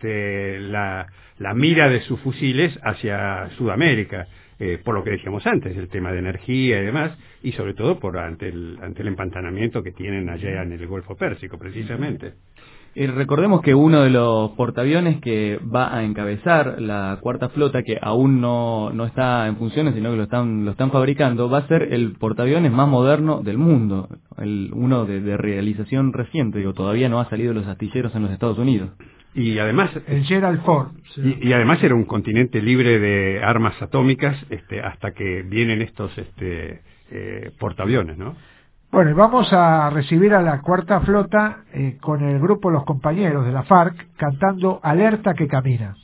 [SPEAKER 7] la mira de sus fusiles hacia Sudamérica, por lo que decíamos antes, el tema de energía y demás, y sobre todo ante el empantanamiento que tienen allá en el Golfo Pérsico, precisamente.
[SPEAKER 8] Recordemos que uno de los portaaviones que va a encabezar la cuarta flota, que aún no está en funciones, sino que lo están fabricando, va a ser el portaaviones más moderno del mundo, uno de realización reciente, todavía no ha salido de los astilleros en los Estados Unidos.
[SPEAKER 7] Y además
[SPEAKER 6] el Gerald Ford, sí.
[SPEAKER 7] y además era un continente libre de armas atómicas hasta que vienen estos portaaviones, ¿no?
[SPEAKER 6] Bueno, y vamos a recibir a la cuarta flota con el grupo Los Compañeros de la FARC cantando Alerta que camina.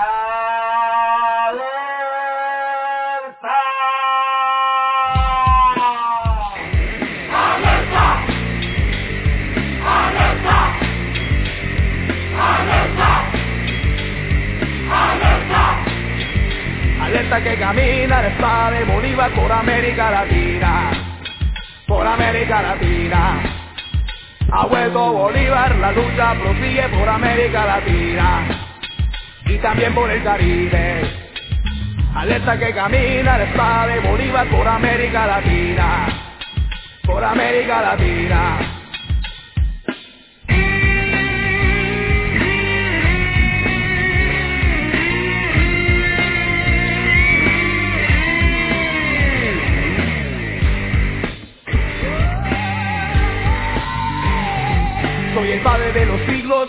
[SPEAKER 1] Alerta que camina la espada de Bolívar por América Latina, por América Latina. Ha vuelto Bolívar, la lucha prosigue por América Latina y también por el Caribe. Alerta que camina la espada de Bolívar por América Latina, por América Latina.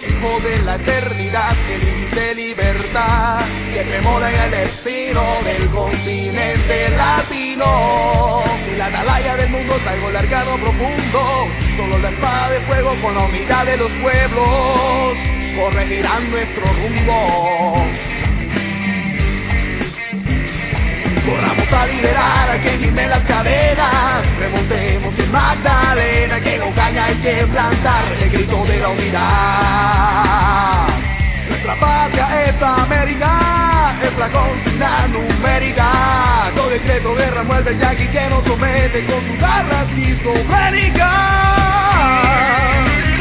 [SPEAKER 1] hijo de la eternidad, feliz de libertad, que tremora en el destino del continente latino. Y la atalaya del mundo traigo largado profundo, solo la espada de fuego con la unidad de los pueblos corregirán nuestro rumbo. Corramos a liberar a quien gime las cadenas, remontemos en Magdalena, que no caña hay que plantar el grito de la unidad. Nuestra patria es América, es la consigna numérica. Todo decreto guerra muerde el yaqui que nos somete con sus garras esquizofrénicas.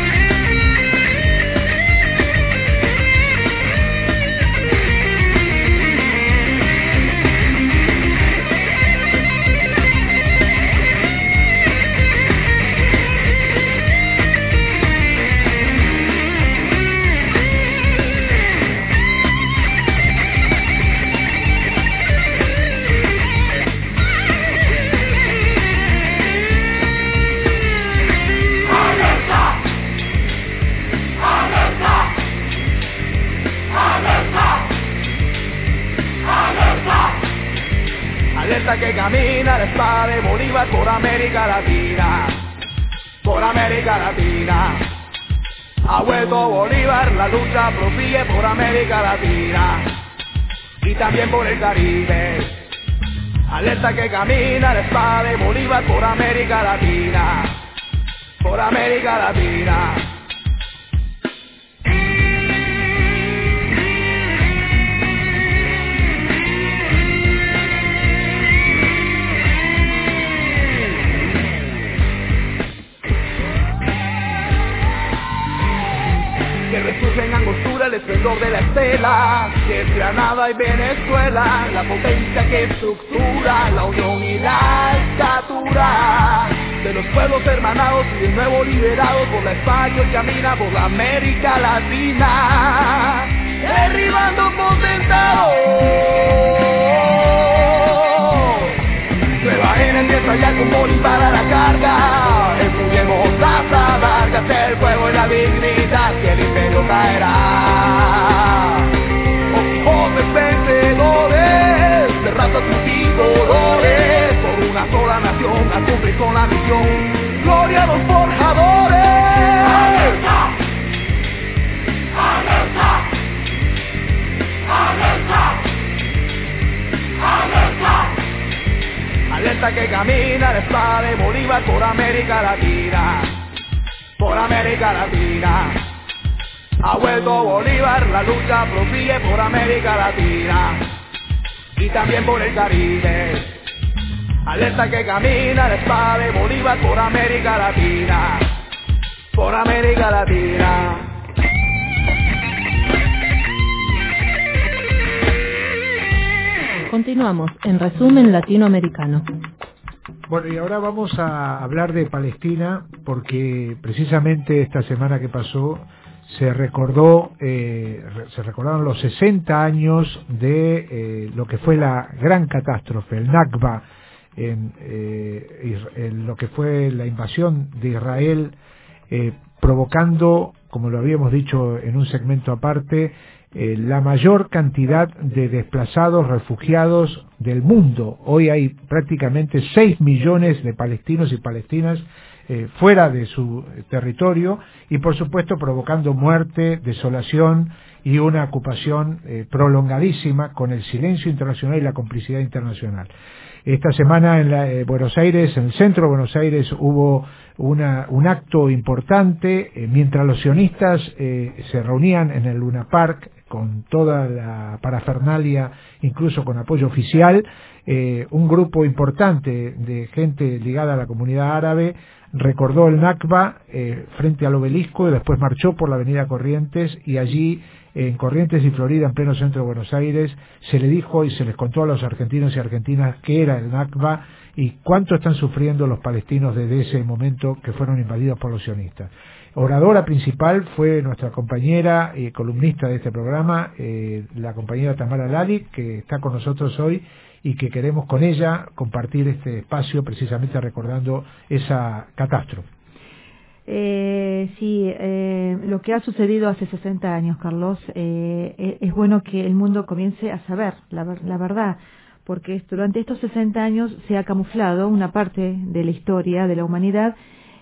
[SPEAKER 1] Alerta que camina la espada de Bolívar por América Latina, por América Latina. Ha vuelto Bolívar, la lucha prosigue por América Latina y también por el Caribe. Alerta que camina la espada de Bolívar por América Latina, por América Latina. Que resurge en angostura el esplendor de la estela, que es Granada y Venezuela, la potencia que estructura la unión y la estatura de los pueblos hermanados y de nuevo liberados por la España y camina por la América Latina, derribando potentados. Nueva N empieza ya con Bolívar a la carga, empujemos las alargas, el fuego y la dignidad, que el imperio caerá. Oh Quijotes vencedores, de razas multicolores, por una sola nación, a cumplir con la misión, gloria a los forjadores. ¡Alerta! ¡Alerta! ¡Alerta! ¡Alerta! Alerta que camina la espada de Bolívar por América Latina, por América Latina. Ha vuelto Bolívar, la lucha prosigue por América Latina y también por el Caribe. Alerta que camina la espada de Bolívar por América Latina, por América Latina.
[SPEAKER 9] Continuamos en resumen latinoamericano.
[SPEAKER 6] Bueno, y ahora vamos a hablar de Palestina, porque precisamente esta semana que pasó se recordaron los 60 años de lo que fue la gran catástrofe, el Nakba, en lo que fue la invasión de Israel, provocando, como lo habíamos dicho en un segmento aparte, la mayor cantidad de desplazados, refugiados del mundo. Hoy hay prácticamente 6 millones de palestinos y palestinas fuera de su territorio y, por supuesto, provocando muerte, desolación y una ocupación prolongadísima, con el silencio internacional y la complicidad internacional. Esta semana en Buenos Aires, en el centro de Buenos Aires, hubo un acto importante mientras los sionistas se reunían en el Luna Park con toda la parafernalia, incluso con apoyo oficial. Un grupo importante de gente ligada a la comunidad árabe recordó el Nakba frente al obelisco y después marchó por la avenida Corrientes, y allí en Corrientes y Florida, en pleno centro de Buenos Aires, se le dijo y se les contó a los argentinos y argentinas qué era el Nakba y cuánto están sufriendo los palestinos desde ese momento que fueron invadidos por los sionistas. Oradora principal fue nuestra compañera y columnista de este programa, la compañera Tamara Lali, que está con nosotros hoy y que queremos con ella compartir este espacio precisamente recordando esa catástrofe.
[SPEAKER 12] Sí, lo que ha sucedido hace 60 años, Carlos, es bueno que el mundo comience a saber la verdad, porque durante estos 60 años se ha camuflado una parte de la historia de la humanidad,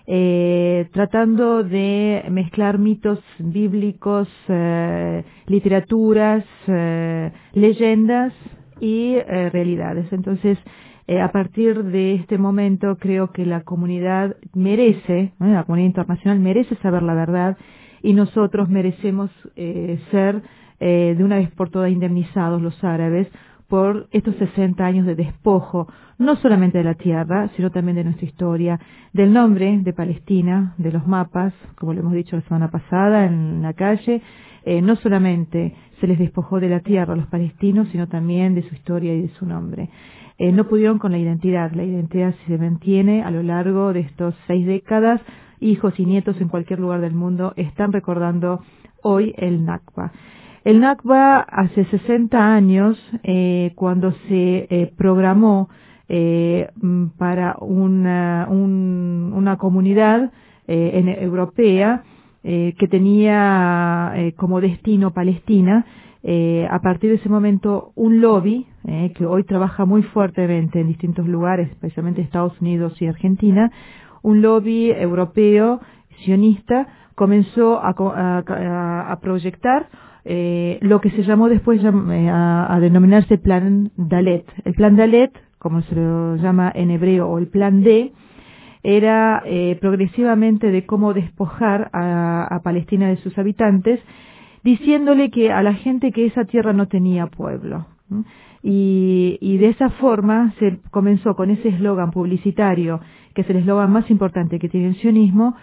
[SPEAKER 12] tratando de mezclar mitos bíblicos, literaturas, leyendas y realidades. Entonces, a partir de este momento creo que la comunidad merece, la comunidad internacional merece saber la verdad, y nosotros merecemos ser de una vez por todas indemnizados, los árabes, por estos 60 años de despojo, no solamente de la tierra, sino también de nuestra historia, del nombre de Palestina, de los mapas, como lo hemos dicho la semana pasada en la calle. No solamente se les despojó de la tierra a los palestinos, sino también de su historia y de su nombre. No pudieron con la identidad se mantiene a lo largo de estos 6 décadas. Hijos y nietos en cualquier lugar del mundo están recordando hoy el Nakba. El Nakba hace 60 años, cuando se programó para una comunidad europea que tenía como destino Palestina. A partir de ese momento, un lobby que hoy trabaja muy fuertemente en distintos lugares, especialmente Estados Unidos y Argentina, un lobby europeo sionista comenzó a proyectar lo que se llamó después a denominarse Plan Dalet. El Plan Dalet, como se lo llama en hebreo, o el Plan D, era progresivamente de cómo despojar a Palestina de sus habitantes, diciéndole que a la gente que esa tierra no tenía pueblo. Y de esa forma se comenzó con ese eslogan publicitario, que es el eslogan más importante que tiene el sionismo,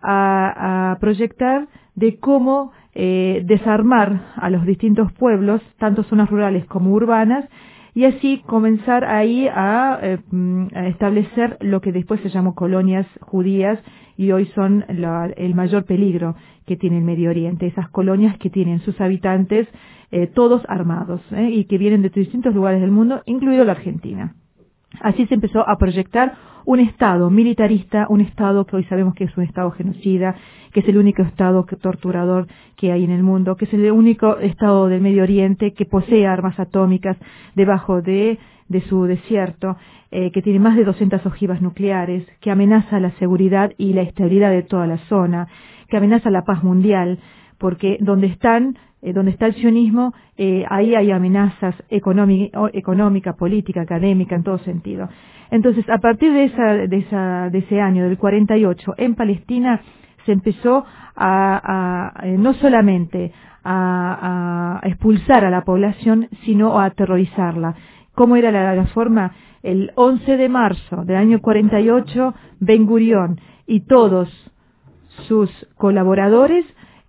[SPEAKER 12] a proyectar de cómo desarmar a los distintos pueblos, tanto zonas rurales como urbanas, y así comenzar ahí a establecer lo que después se llamó colonias judías, y hoy son el mayor peligro que tiene el Medio Oriente, esas colonias que tienen sus habitantes todos armados, y que vienen de distintos lugares del mundo, incluido la Argentina. Así se empezó a proyectar un Estado militarista, un Estado que hoy sabemos que es un Estado genocida, que es el único Estado torturador que hay en el mundo, que es el único Estado del Medio Oriente que posee armas atómicas debajo de su desierto, que tiene más de 200 ojivas nucleares, que amenaza la seguridad y la estabilidad de toda la zona, que amenaza la paz mundial, porque donde está el sionismo, ahí hay amenazas económica, política, académica, en todo sentido. Entonces, a partir de ese año, del 48, en Palestina se empezó no solamente a expulsar a la población, sino a aterrorizarla. ¿Cómo era la forma? El 11 de marzo del año 48, Ben Gurión y todos sus colaboradores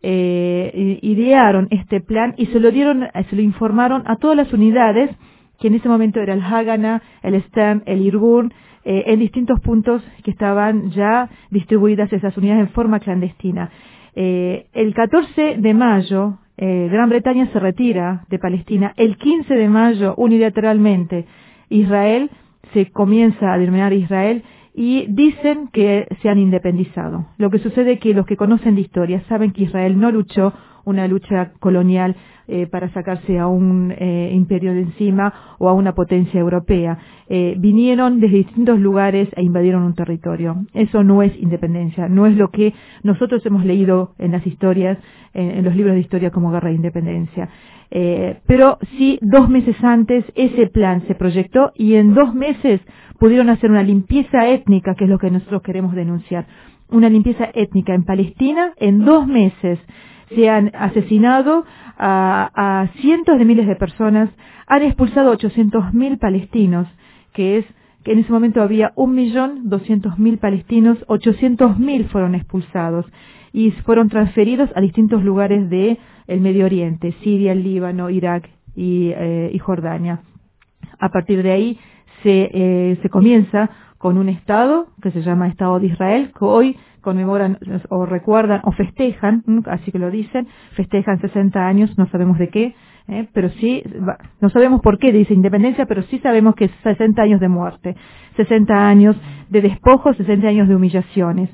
[SPEAKER 12] idearon este plan y se lo informaron a todas las unidades, que en ese momento era el Haganah, el Stem, el Irgun, en distintos puntos que estaban ya distribuidas esas unidades en forma clandestina. El 14 de mayo, Gran Bretaña se retira de Palestina. El 15 de mayo, unilateralmente, Israel se comienza a denominar Israel, y dicen que se han independizado. Lo que sucede es que los que conocen de historia saben que Israel no luchó una lucha colonial para sacarse a un imperio de encima o a una potencia europea. Vinieron desde distintos lugares e invadieron un territorio. Eso no es independencia, no es lo que nosotros hemos leído en las historias, en los libros de historia como guerra de independencia. Pero sí, 2 meses antes ese plan se proyectó, y en 2 meses pudieron hacer una limpieza étnica, que es lo que nosotros queremos denunciar. Una limpieza étnica en Palestina. En 2 meses se han asesinado a cientos de miles de personas, han expulsado 800.000 palestinos, que en ese momento había 1.200.000 palestinos, 800.000 fueron expulsados y fueron transferidos a distintos lugares del Medio Oriente, Siria, Líbano, Irak y Jordania. A partir de ahí se comienza con un Estado que se llama Estado de Israel, que hoy conmemoran o recuerdan o festejan, así que lo dicen, festejan 60 años, no sabemos de qué, pero sí, no sabemos por qué dice independencia, pero sí sabemos que es 60 años de muerte, 60 años de despojo, 60 años de humillaciones.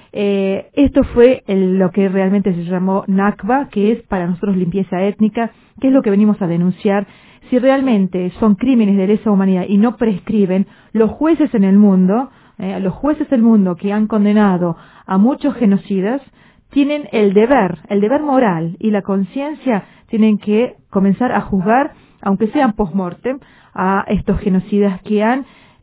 [SPEAKER 12] Esto fue lo que realmente se llamó Nakba, que es para nosotros limpieza étnica, que es lo que venimos a denunciar. Si realmente son crímenes de lesa humanidad y no prescriben, los jueces en el mundo, que han condenado a muchos genocidas, tienen el deber moral y la conciencia, tienen que comenzar a juzgar, aunque sean post-mortem, a estos genocidas que han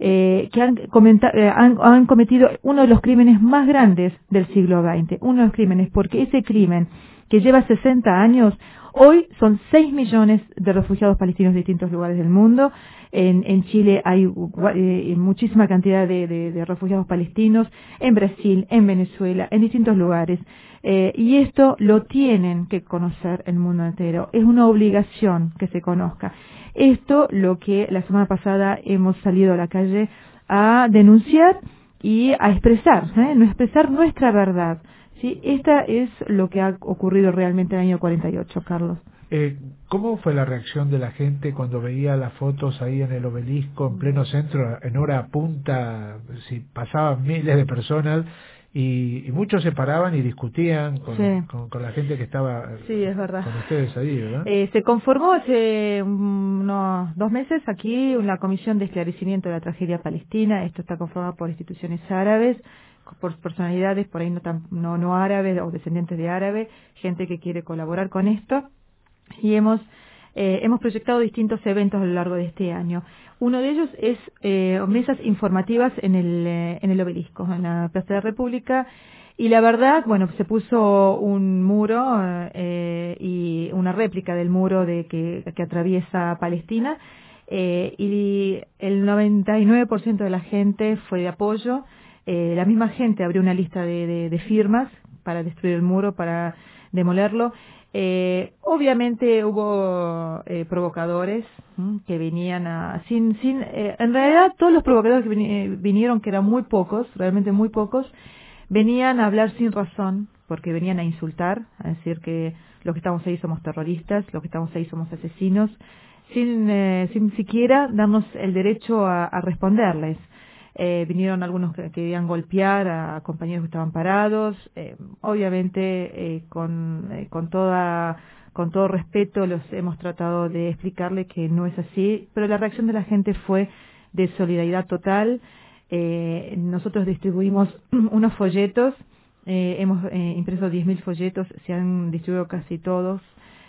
[SPEAKER 12] cometido uno de los crímenes más grandes del siglo XX, uno de los crímenes, porque ese crimen que lleva 60 años, hoy son 6 millones de refugiados palestinos en distintos lugares del mundo. En Chile hay muchísima cantidad de refugiados palestinos, en Brasil, en Venezuela, en distintos lugares. Y esto lo tienen que conocer el mundo entero. Es una obligación que se conozca. Esto lo que la semana pasada hemos salido a la calle a denunciar y a expresar, expresar nuestra verdad. ¿Sí? Esta es lo que ha ocurrido realmente en el año 48, Carlos.
[SPEAKER 6] ¿Cómo fue la reacción de la gente cuando veía las fotos ahí en el obelisco, en pleno centro, en hora punta, si pasaban miles de personas y muchos se paraban y discutían con la gente que estaba
[SPEAKER 12] es verdad.
[SPEAKER 6] Con ustedes ahí, ¿verdad?
[SPEAKER 12] Se conformó hace unos 2 meses aquí una comisión de esclarecimiento de la tragedia palestina. Esto está conformado por instituciones árabes, por personalidades por ahí no árabes o descendientes de árabes, gente que quiere colaborar con esto, y hemos proyectado distintos eventos a lo largo de este año. Uno de ellos es mesas informativas en el obelisco, en la Plaza de la República, y la verdad, se puso un muro y una réplica del muro que atraviesa Palestina, y el 99% de la gente fue de apoyo. La misma gente abrió una lista de firmas para destruir el muro, para demolerlo. Obviamente hubo provocadores que venían en realidad todos los provocadores que vinieron, que eran muy pocos, realmente muy pocos, venían a hablar sin razón, porque venían a insultar, a decir que los que estamos ahí somos terroristas, los que estamos ahí somos asesinos, sin siquiera darnos el derecho a responderles. Vinieron algunos que querían golpear a compañeros que estaban parados, obviamente con todo respeto los hemos tratado de explicarle que no es así, pero la reacción de la gente fue de solidaridad total. Nosotros distribuimos unos folletos, hemos impreso 10.000 folletos, se han distribuido casi todos.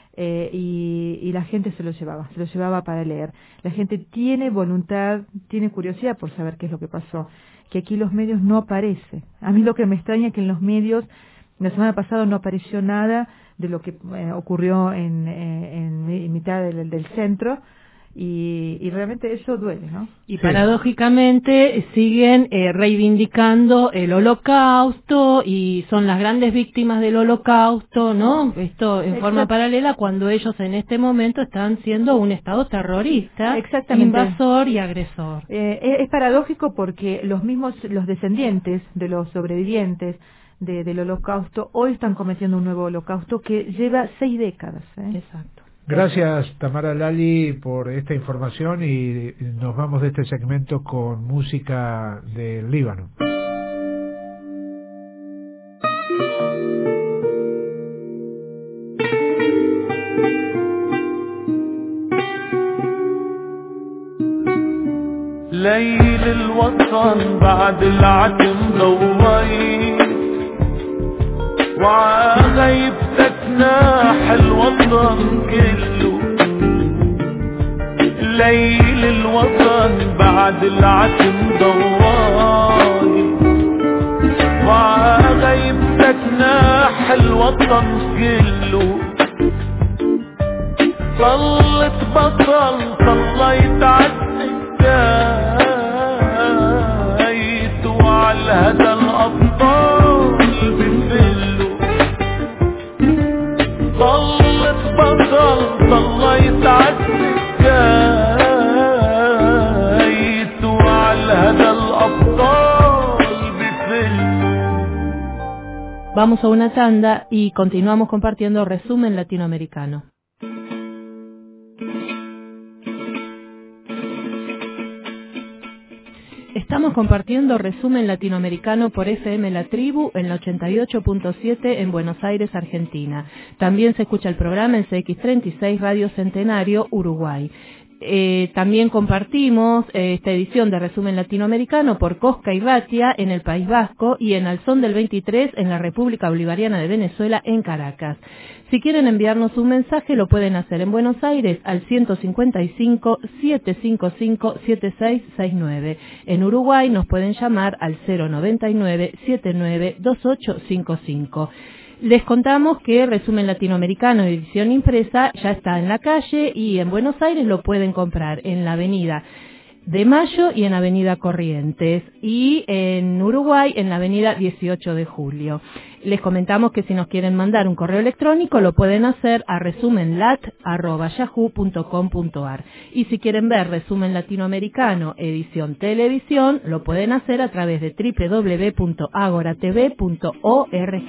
[SPEAKER 12] Y la gente se lo llevaba para leer. La gente tiene voluntad, tiene curiosidad por saber qué es lo que pasó, que aquí los medios no aparece. A mí lo que me extraña es que en los medios la semana pasada no apareció nada de lo que ocurrió en mitad del centro, y realmente eso duele, ¿no?
[SPEAKER 9] Y paradójicamente siguen reivindicando el Holocausto y son las grandes víctimas del Holocausto, ¿no? Esto en forma paralela, cuando ellos en este momento están siendo un Estado terrorista, invasor y agresor.
[SPEAKER 12] Es paradójico porque los descendientes de los sobrevivientes del Holocausto hoy están cometiendo un nuevo Holocausto que lleva 6 décadas.
[SPEAKER 9] Exacto.
[SPEAKER 6] Gracias, Tamara Lali, por esta información, y nos vamos de este segmento con música del Líbano.
[SPEAKER 1] ليل الوطن بعد العتم ضويت وعغيبتك ناح الوطن كله. ليل الوطن بعد العتم ضويت وعغيبتك ناح الوطن كله. ظلت بطل طليت عالسكايت وعلى هذا الأبطال بنفلوا. ظلت بطل طليت عالسكايت وعلى هذا الأبطال بنفلوا.
[SPEAKER 9] Vamos a una tanda y continuamos compartiendo Resumen Latinoamericano. Estamos compartiendo Resumen Latinoamericano por FM La Tribu en la 88.7 en Buenos Aires, Argentina. También se escucha el programa en CX36 Radio Centenario, Uruguay. También compartimos esta edición de Resumen Latinoamericano por Cosca y Ratia en el País Vasco y en Alzón del 23 en la República Bolivariana de Venezuela en Caracas. Si quieren enviarnos un mensaje lo pueden hacer en Buenos Aires al 155-755-7669. En Uruguay nos pueden llamar al 099-792855. Les contamos que Resumen Latinoamericano edición impresa ya está en la calle y en Buenos Aires lo pueden comprar en la Avenida de Mayo y en Avenida Corrientes y en Uruguay en la Avenida 18 de Julio. Les comentamos que si nos quieren mandar un correo electrónico lo pueden hacer a resumenlat@yahoo.com.ar y si quieren ver Resumen Latinoamericano edición televisión lo pueden hacer a través de www.agoratv.org.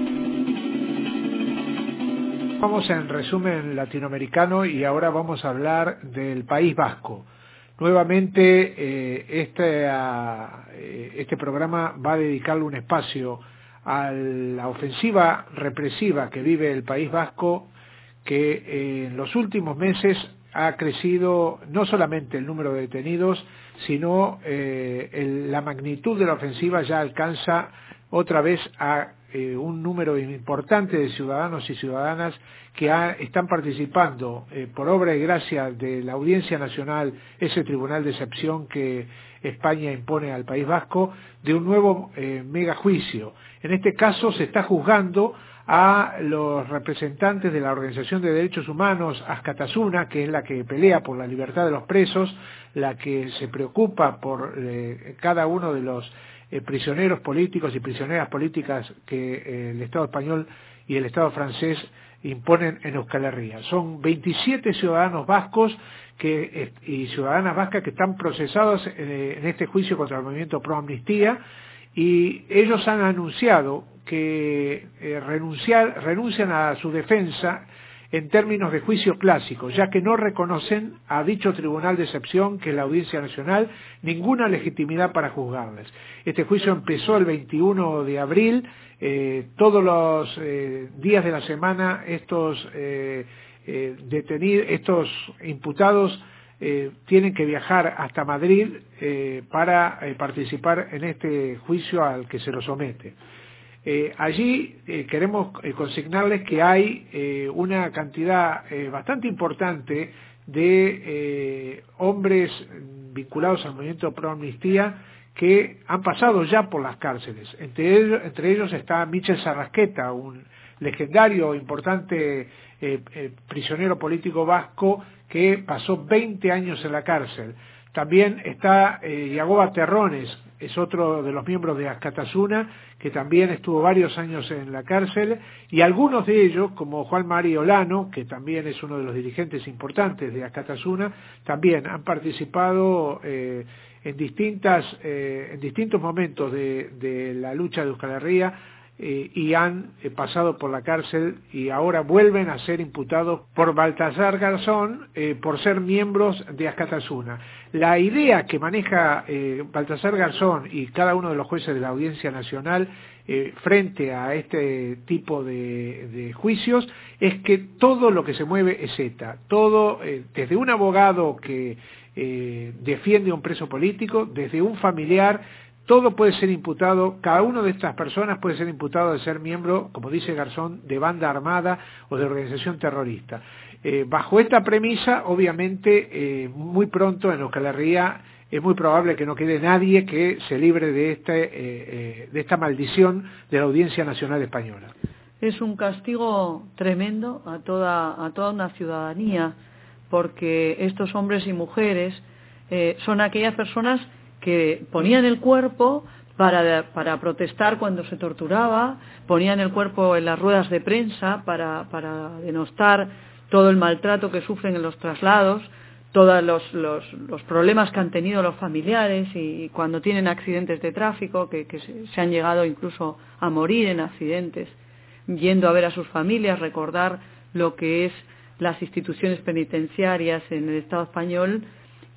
[SPEAKER 6] Vamos en Resumen Latinoamericano y ahora vamos a hablar del País Vasco. Nuevamente este programa va a dedicarle un espacio a la ofensiva represiva que vive el País Vasco, que en los últimos meses ha crecido no solamente el número de detenidos, sino la magnitud de la ofensiva ya alcanza otra vez a un número importante de ciudadanos y ciudadanas que están participando por obra y gracia de la Audiencia Nacional, ese tribunal de excepción que España impone al País Vasco, de un nuevo megajuicio. En este caso se está juzgando a los representantes de la Organización de Derechos Humanos, Askatasuna, que es la que pelea por la libertad de los presos, la que se preocupa por cada uno de los prisioneros políticos y prisioneras políticas que el Estado español y el Estado francés imponen en Euskal Herria. Son 27 ciudadanos vascos y ciudadanas vascas que están procesados en este juicio contra el movimiento Pro Amnistía, y ellos han anunciado que renuncian a su defensa en términos de juicio clásico, ya que no reconocen a dicho tribunal de excepción, que es la Audiencia Nacional, ninguna legitimidad para juzgarles. Este juicio empezó el 21 de abril, todos los días de la semana estos imputados tienen que viajar hasta Madrid para participar en este juicio al que se los somete. Allí queremos consignarles que hay una cantidad bastante importante de hombres vinculados al movimiento Pro Amnistía que han pasado ya por las cárceles. Entre ellos está Michel Sarrasqueta, un legendario, importante prisionero político vasco que pasó 20 años en la cárcel. También está Yagoba Terrones, es otro de los miembros de Askatasuna, que también estuvo varios años en la cárcel, y algunos de ellos, como Juan Mari Olano, que también es uno de los dirigentes importantes de Askatasuna, también han participado en distintos momentos de la lucha de Euskal Herria, y han pasado por la cárcel y ahora vuelven a ser imputados por Baltasar Garzón por ser miembros de Askatasuna. La idea que maneja Baltasar Garzón y cada uno de los jueces de la Audiencia Nacional frente a este tipo de juicios es que todo lo que se mueve es ETA, todo desde un abogado que defiende a un preso político, desde un familiar. Todo puede ser imputado, cada una de estas personas puede ser imputado de ser miembro, como dice Garzón, de banda armada o de organización terrorista. Bajo esta premisa, obviamente, muy pronto en Euskal Herria es muy probable que no quede nadie que se libre de esta maldición de la Audiencia Nacional Española.
[SPEAKER 13] Es un castigo tremendo a toda una ciudadanía, porque estos hombres y mujeres son aquellas personas que ponían el cuerpo para protestar cuando se torturaba, ponían el cuerpo en las ruedas de prensa para denostar todo el maltrato que sufren en los traslados, todos los problemas que han tenido los familiares y cuando tienen accidentes de tráfico, que se han llegado incluso a morir en accidentes, yendo a ver a sus familias, recordar lo que es las instituciones penitenciarias en el Estado español,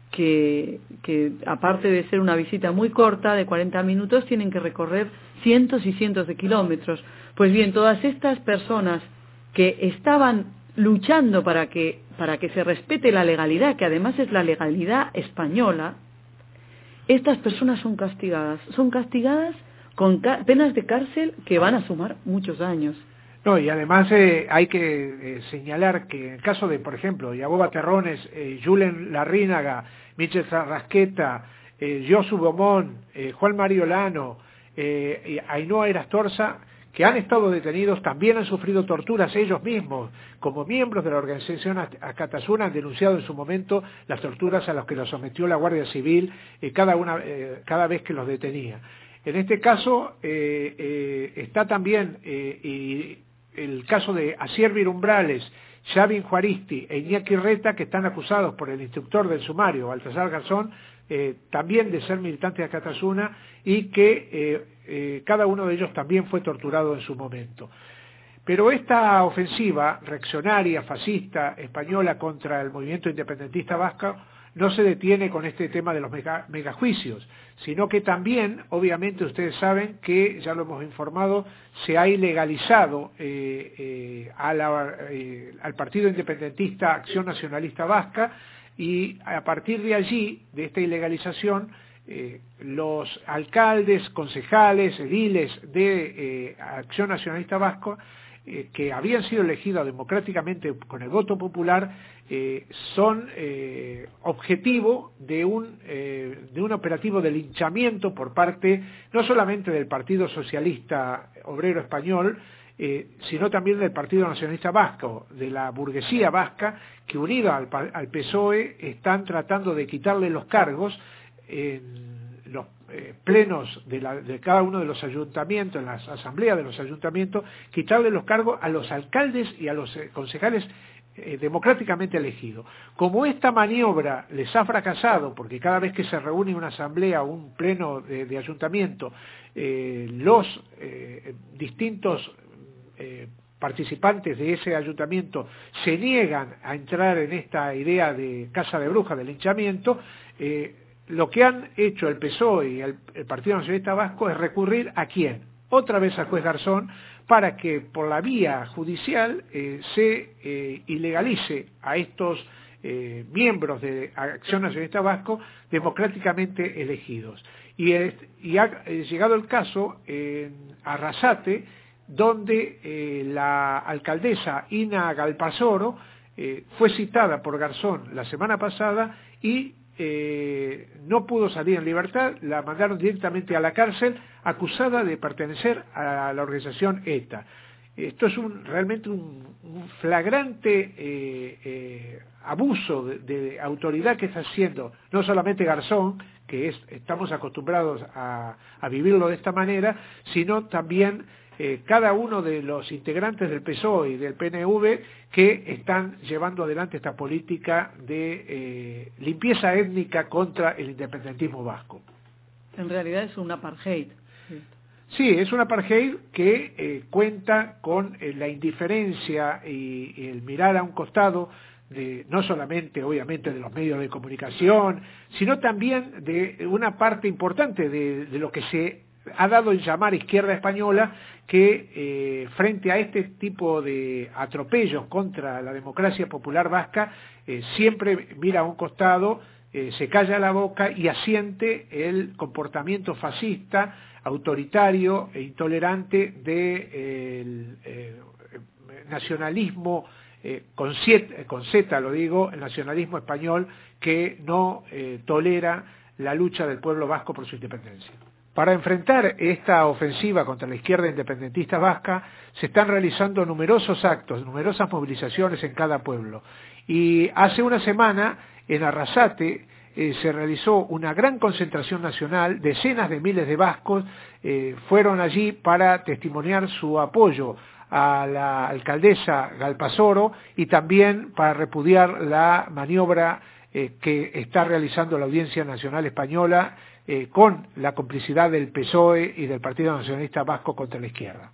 [SPEAKER 13] que aparte de ser una visita muy corta de 40 minutos, tienen que recorrer cientos y cientos de kilómetros. Pues bien, todas estas personas que estaban luchando para que se respete la legalidad, que además es la legalidad española, estas personas son castigadas con penas de cárcel que van a sumar muchos años.
[SPEAKER 6] No, y además hay que señalar que en el caso de, por ejemplo, Yagoba Terrones, Julen Larrínaga, Michel Sarrasqueta, Josu Bomón, Juan Mario Lano, Ainhoa Erastorza, que han estado detenidos, también han sufrido torturas ellos mismos. Como miembros de la organización Acatasuna han denunciado en su momento las torturas a las que los sometió la Guardia Civil cada vez que los detenía. En este caso está también el caso de Asier Virumbrales, Xavi Juaristi e Iñaki Reta, que están acusados por el instructor del sumario, Baltasar Garzón, también de ser militantes de Acatasuna, y que cada uno de ellos también fue torturado en su momento. Pero esta ofensiva reaccionaria, fascista, española contra el movimiento independentista vasco no se detiene con este tema de los megajuicios, sino que también, obviamente ustedes saben que, ya lo hemos informado, se ha ilegalizado al partido independentista Acción Nacionalista Vasca, y a partir de allí, de esta ilegalización, los alcaldes, concejales, ediles de Acción Nacionalista Vasco, que habían sido elegidos democráticamente con el voto popular, son objetivo de un operativo de linchamiento por parte no solamente del Partido Socialista Obrero Español, sino también del Partido Nacionalista Vasco, de la burguesía vasca, que unida al PSOE están tratando de quitarle los cargos en los plenos de cada uno de los ayuntamientos, en las asambleas de los ayuntamientos, quitarle los cargos a los alcaldes y a los concejales democráticamente elegidos. Como esta maniobra les ha fracasado, porque cada vez que se reúne una asamblea o un pleno de ayuntamiento, los distintos participantes de ese ayuntamiento se niegan a entrar en esta idea de casa de brujas, de linchamiento, lo que han hecho el PSOE y el Partido Nacionalista Vasco es recurrir ¿a quién? Otra vez al juez Garzón, para que por la vía judicial se ilegalice a estos miembros de Acción Nacionalista Vasco democráticamente elegidos. Y ha llegado el caso en Arrasate, donde la alcaldesa Ina Galpasoro fue citada por Garzón la semana pasada y no pudo salir en libertad, la mandaron directamente a la cárcel acusada de pertenecer a la organización ETA. Esto es realmente un flagrante abuso de autoridad que está haciendo no solamente Garzón, que estamos acostumbrados a vivirlo de esta manera, sino también cada uno de los integrantes del PSOE y del PNV que están llevando adelante esta política de limpieza étnica contra el independentismo vasco.
[SPEAKER 13] En realidad es un apartheid.
[SPEAKER 6] Sí, es un apartheid que cuenta con la indiferencia y el mirar a un costado, no solamente obviamente de los medios de comunicación, sino también de una parte importante de lo que se ha dado en llamar izquierda española, que frente a este tipo de atropellos contra la democracia popular vasca, siempre mira a un costado, se calla la boca y asiente el comportamiento fascista, autoritario e intolerante del nacionalismo, con Z lo digo, el nacionalismo español, que no tolera la lucha del pueblo vasco por su independencia. Para enfrentar esta ofensiva contra la izquierda independentista vasca se están realizando numerosos actos, numerosas movilizaciones en cada pueblo. Y hace una semana en Arrasate se realizó una gran concentración nacional, decenas de miles de vascos fueron allí para testimoniar su apoyo a la alcaldesa Galpasoro y también para repudiar la maniobra que está realizando la Audiencia Nacional Española con la complicidad del PSOE y del Partido Nacionalista Vasco contra la izquierda.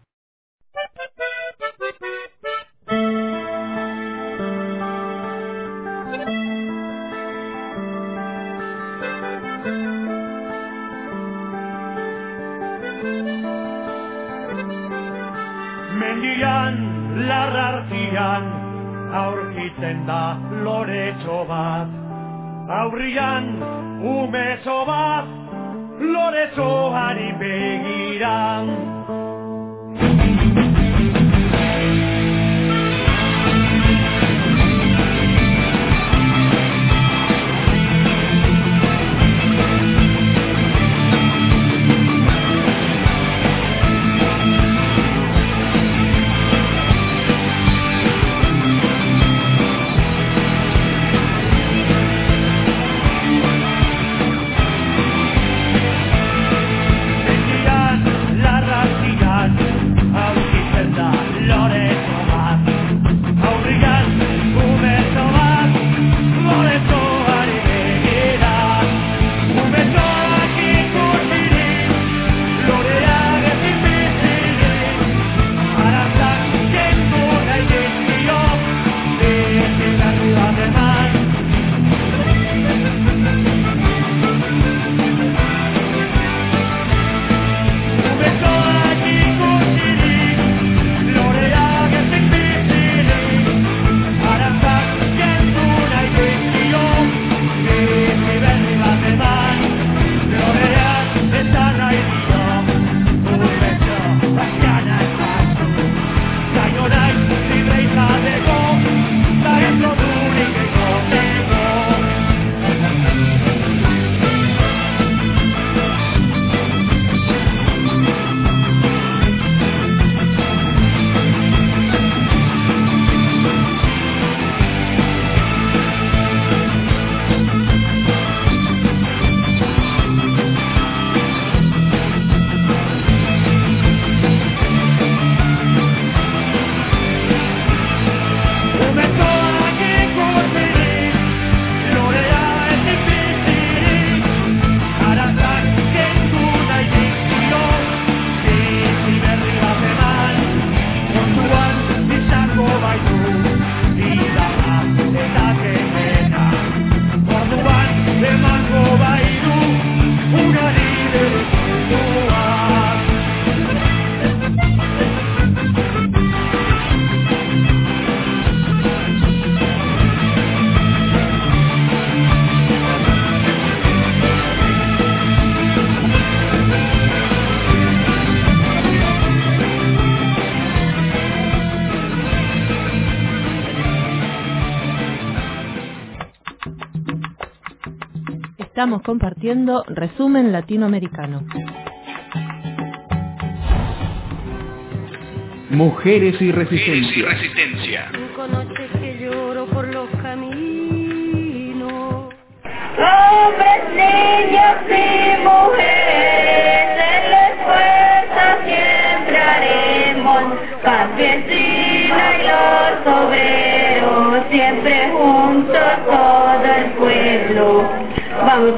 [SPEAKER 3] aurrian, aurkitzen da loretxo bat. Aurrian, umetxo bat, loretxoari begiran.
[SPEAKER 9] Estamos compartiendo Resumen Latinoamericano.
[SPEAKER 8] Mujeres y Resistencia.
[SPEAKER 14] Cinco noches que lloro por los caminos.
[SPEAKER 15] Hombres, niños y mujeres, en la fuerza siempre haremos. Campesina y los obreros, siempre juntos todo el pueblo. Vamos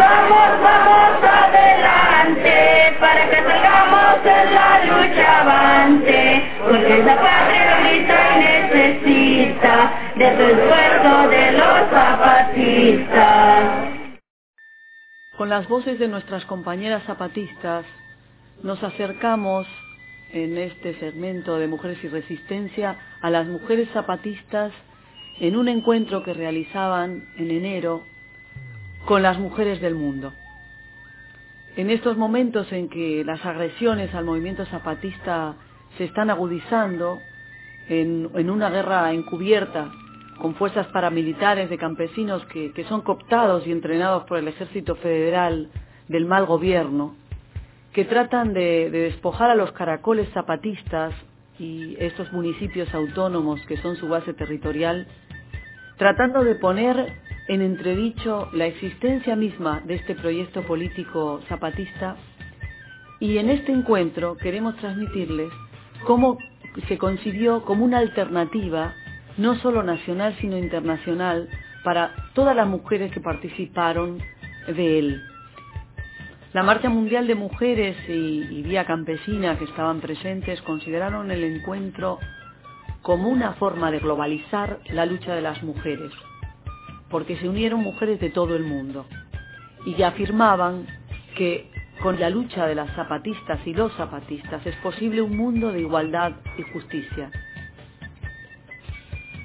[SPEAKER 15] adelante, para que salgamos en la lucha avante, porque esa patria grita y necesita de tu esfuerzo de los zapatistas.
[SPEAKER 13] Con las voces de nuestras compañeras zapatistas, nos acercamos en este segmento de Mujeres y Resistencia a las mujeres zapatistas en un encuentro que realizaban en enero con las mujeres del mundo. En estos momentos en que las agresiones al movimiento zapatista se están agudizando en una guerra encubierta con fuerzas paramilitares de campesinos que son cooptados y entrenados por el Ejército Federal del mal gobierno, que tratan de despojar a los caracoles zapatistas y estos municipios autónomos que son su base territorial, tratando de poner en entredicho la existencia misma de este proyecto político zapatista. Y en este encuentro queremos transmitirles cómo se concibió como una alternativa, no solo nacional sino internacional, para todas las mujeres que participaron de él. La Marcha Mundial de Mujeres y Vía Campesina que estaban presentes consideraron el encuentro como una forma de globalizar la lucha de las mujeres, porque se unieron mujeres de todo el mundo y afirmaban que con la lucha de las zapatistas y los zapatistas es posible un mundo de igualdad y justicia.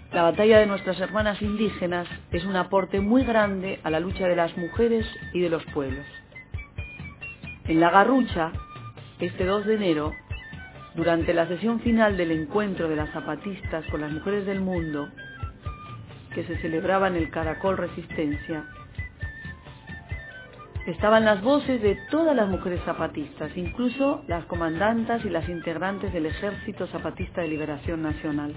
[SPEAKER 13] La batalla de nuestras hermanas indígenas es un aporte muy grande a la lucha de las mujeres y de los pueblos. En La Garrucha, este 2 de enero, durante la sesión final del encuentro de las zapatistas con las mujeres del mundo, que se celebraba en el Caracol Resistencia, estaban las voces de todas las mujeres zapatistas, incluso las comandantas y las integrantes del Ejército Zapatista de Liberación Nacional.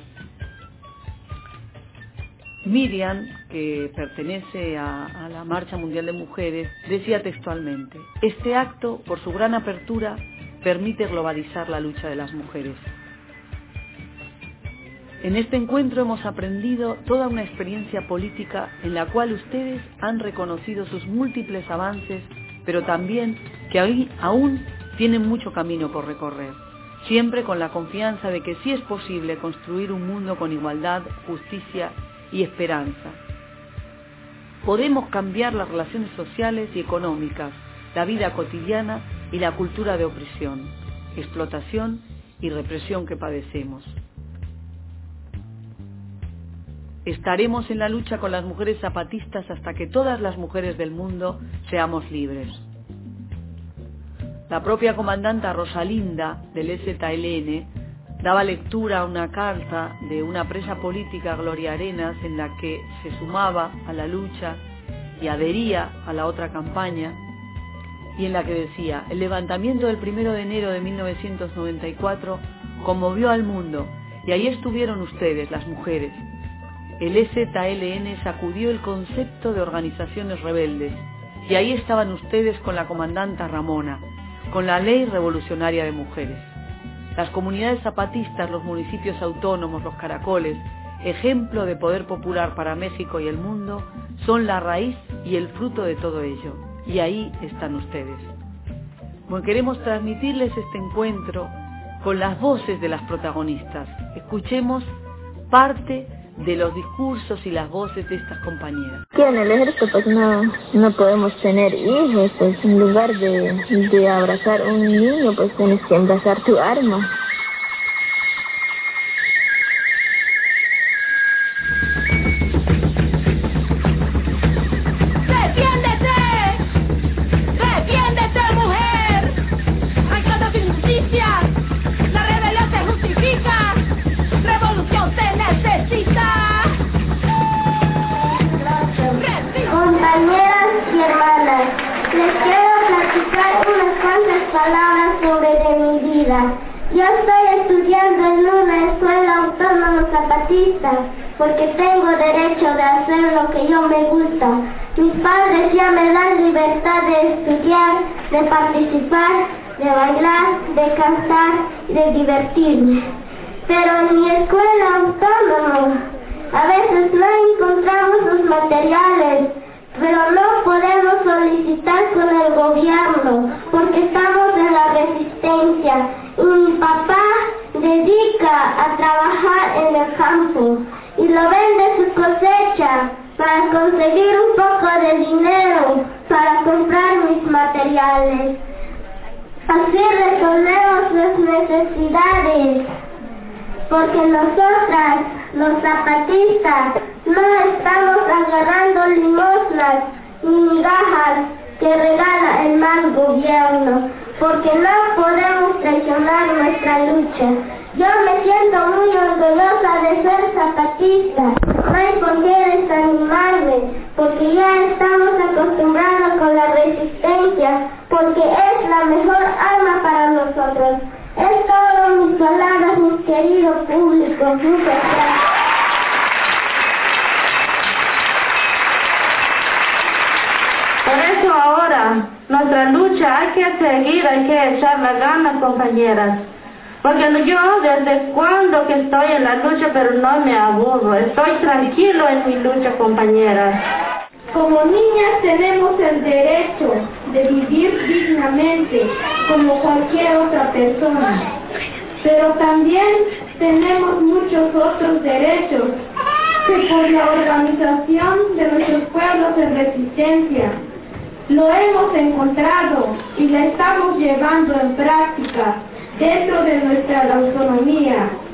[SPEAKER 13] Miriam, que pertenece a la Marcha Mundial de Mujeres, decía textualmente: este acto, por su gran apertura, permite globalizar la lucha de las mujeres. En este encuentro hemos aprendido toda una experiencia política en la cual ustedes han reconocido sus múltiples avances, pero también que aún tienen mucho camino por recorrer, siempre con la confianza de que sí es posible construir un mundo con igualdad, justicia y esperanza. Podemos cambiar las relaciones sociales y económicas, la vida cotidiana y la cultura de opresión, explotación y represión que padecemos. Estaremos en la lucha con las mujeres zapatistas hasta que todas las mujeres del mundo seamos libres. La propia comandanta Rosalinda del EZLN daba lectura a una carta de una presa política, Gloria Arenas, en la que se sumaba a la lucha y adhería a la otra campaña, y en la que decía: el levantamiento del 1 de enero de 1994 conmovió al mundo, y ahí estuvieron ustedes, las mujeres. El EZLN sacudió el concepto de organizaciones rebeldes, y ahí estaban ustedes con la comandanta Ramona, con la Ley Revolucionaria de Mujeres. Las comunidades zapatistas, los municipios autónomos, los caracoles, ejemplo de poder popular para México y el mundo, son la raíz y el fruto de todo ello. Y ahí están ustedes. Bueno, queremos transmitirles este encuentro con las voces de las protagonistas. Escuchemos parte de los discursos y las voces de estas compañeras.
[SPEAKER 16] Que en el ejército pues no podemos tener hijos, pues en lugar de abrazar un niño pues tienes que abrazar tu arma.
[SPEAKER 17] Palabras sobre de mi vida. Yo estoy estudiando en una escuela autónoma zapatista porque tengo derecho de hacer lo que yo me gusta. Mis padres ya me dan libertad de estudiar, de participar, de bailar, de cantar y de divertirme. Pero en mi escuela autónoma a veces no encontramos los materiales, pero no podemos solicitar con el gobierno porque estamos en la resistencia y mi papá dedica a trabajar en el campo y lo vende su cosecha para conseguir un poco de dinero para comprar mis materiales. Así resolvemos las necesidades porque nosotras, los zapatistas, no estamos agarrando limosnas ni migajas que regala el mal gobierno, porque no podemos traicionar nuestra lucha. Yo me siento muy orgullosa de ser zapatista. No hay por qué desanimarme, porque ya estamos acostumbrados con la resistencia, porque es la mejor arma para nosotros. Es todo mis palabras, mis queridos públicos. Muchas gracias.
[SPEAKER 18] Por eso ahora, nuestra lucha hay que seguir, hay que echar las ganas, compañeras. Porque yo desde cuando que estoy en la lucha, pero no me aburro, estoy tranquilo en mi lucha, compañeras.
[SPEAKER 17] Como niñas tenemos el derecho de vivir dignamente como cualquier otra persona, pero también tenemos muchos otros derechos que por la organización de nuestros pueblos en resistencia lo hemos encontrado y la estamos llevando en práctica dentro de nuestra autonomía.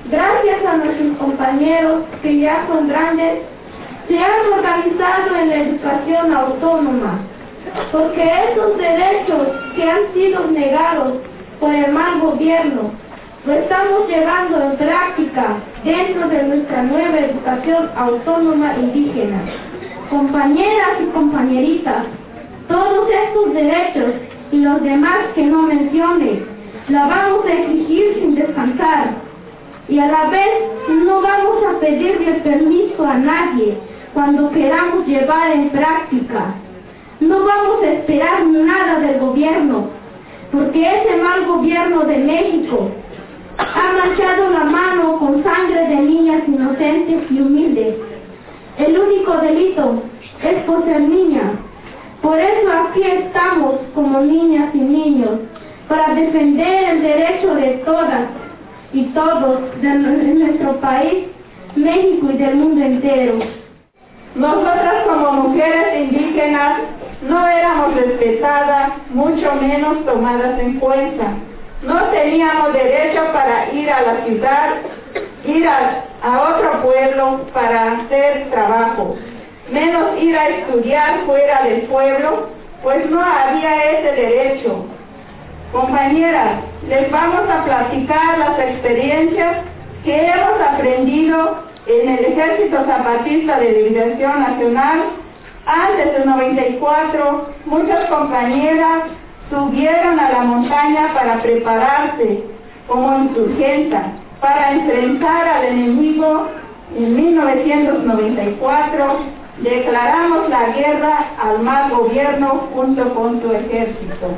[SPEAKER 18] Gracias a nuestros compañeros que ya son grandes, se han organizado en la educación autónoma, porque esos derechos que han sido negados por el mal gobierno, lo estamos llevando en práctica dentro de nuestra nueva educación autónoma indígena. Compañeras y compañeritas, todos estos derechos y los demás que no mencione, la vamos a exigir sin descansar. Y a la vez no vamos a pedirle permiso a nadie cuando queramos llevar en práctica. No vamos a esperar nada del gobierno, porque ese mal gobierno de México ha manchado la mano con sangre de niñas inocentes y humildes. El único delito es por ser niña. Por eso aquí estamos como niñas y niños, para defender el derecho de todas y todos de nuestro país, México y del mundo entero.
[SPEAKER 19] Nosotras como mujeres indígenas no éramos respetadas, mucho menos tomadas en cuenta. No teníamos derecho para ir a la ciudad, ir a otro pueblo para hacer trabajo, menos ir a estudiar fuera del pueblo, pues no había ese derecho. Compañeras, les vamos a platicar las experiencias que hemos aprendido en el Ejército Zapatista de Liberación Nacional. Antes del 94, muchas compañeras subieron a la montaña para prepararse como insurgentas, para enfrentar al enemigo. En 1994 declaramos la guerra al mal gobierno junto con su ejército.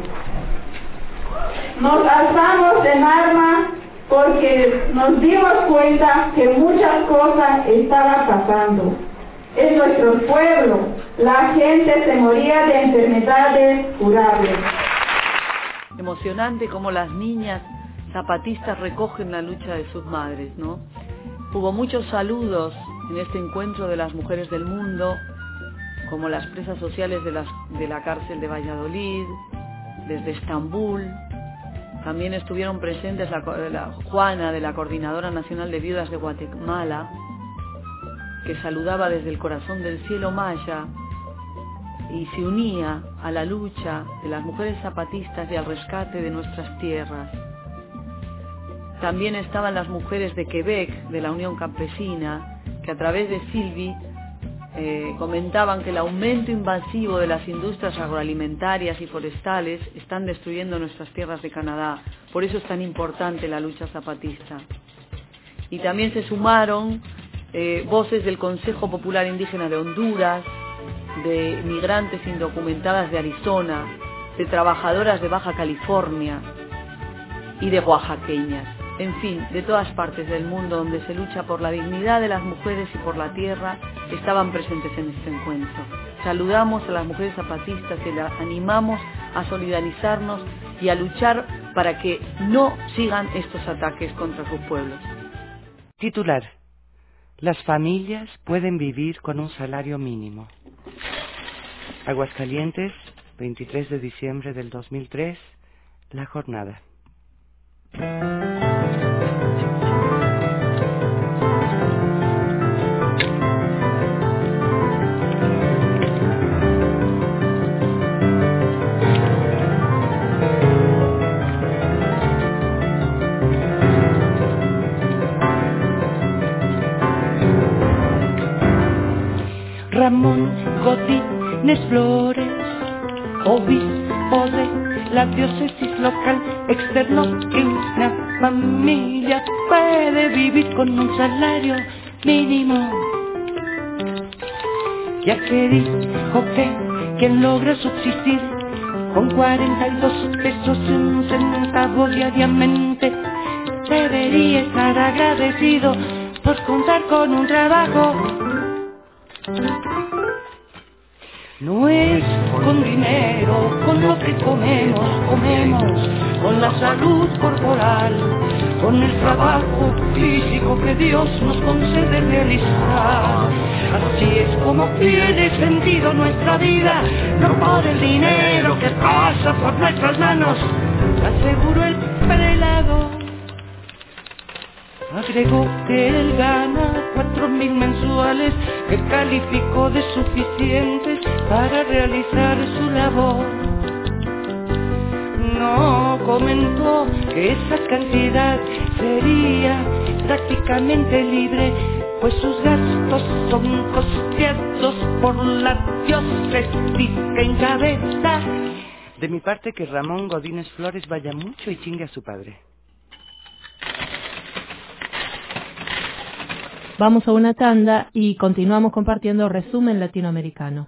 [SPEAKER 19] Nos alzamos en armas porque nos dimos cuenta que muchas cosas estaban pasando. En nuestro pueblo, la gente se moría de enfermedades curables.
[SPEAKER 13] Emocionante como las niñas zapatistas recogen la lucha de sus madres, ¿no? Hubo muchos saludos en este encuentro de las mujeres del mundo, como las presas sociales de la cárcel de Valladolid, desde Estambul. También estuvieron presentes la Juana de la Coordinadora Nacional de Viudas de Guatemala, que saludaba desde el corazón del cielo maya y se unía a la lucha de las mujeres zapatistas y al rescate de nuestras tierras. También estaban las mujeres de Quebec, de la Unión Campesina, que a través de Sylvie comentaban que el aumento invasivo de las industrias agroalimentarias y forestales están destruyendo nuestras tierras de Canadá. Por eso es tan importante la lucha zapatista. Y también se sumaron voces del Consejo Popular Indígena de Honduras, de migrantes indocumentadas de Arizona, de trabajadoras de Baja California y de oaxaqueñas. En fin, de todas partes del mundo donde se lucha por la dignidad de las mujeres y por la tierra, estaban presentes en este encuentro. Saludamos a las mujeres zapatistas y las animamos a solidarizarnos y a luchar para que no sigan estos ataques contra sus pueblos.
[SPEAKER 20] Titular: las familias pueden vivir con un salario mínimo. Aguascalientes, 23 de diciembre del 2003, La Jornada.
[SPEAKER 21] Ramón Godínez Flores, obispo de la diócesis local, externo que una familia puede vivir con un salario mínimo, ya que dijo que quien logra subsistir con 42 pesos y un centavo diariamente debería estar agradecido por contar con un trabajo. No es con dinero, con lo que comemos, con la salud corporal, con el trabajo físico que Dios nos concede realizar. Así es como tiene sentido nuestra vida, no por el dinero que pasa por nuestras manos, aseguró el prelado. Agregó que él gana 4.000 mensuales que calificó de suficientes para realizar su labor. No comentó que esa cantidad sería prácticamente libre, pues sus gastos son costeados por la diócesis que encabeza. De mi parte, que Ramón Godínez Flores vaya mucho y chingue a su padre.
[SPEAKER 9] Vamos a una tanda y continuamos compartiendo Resumen Latinoamericano.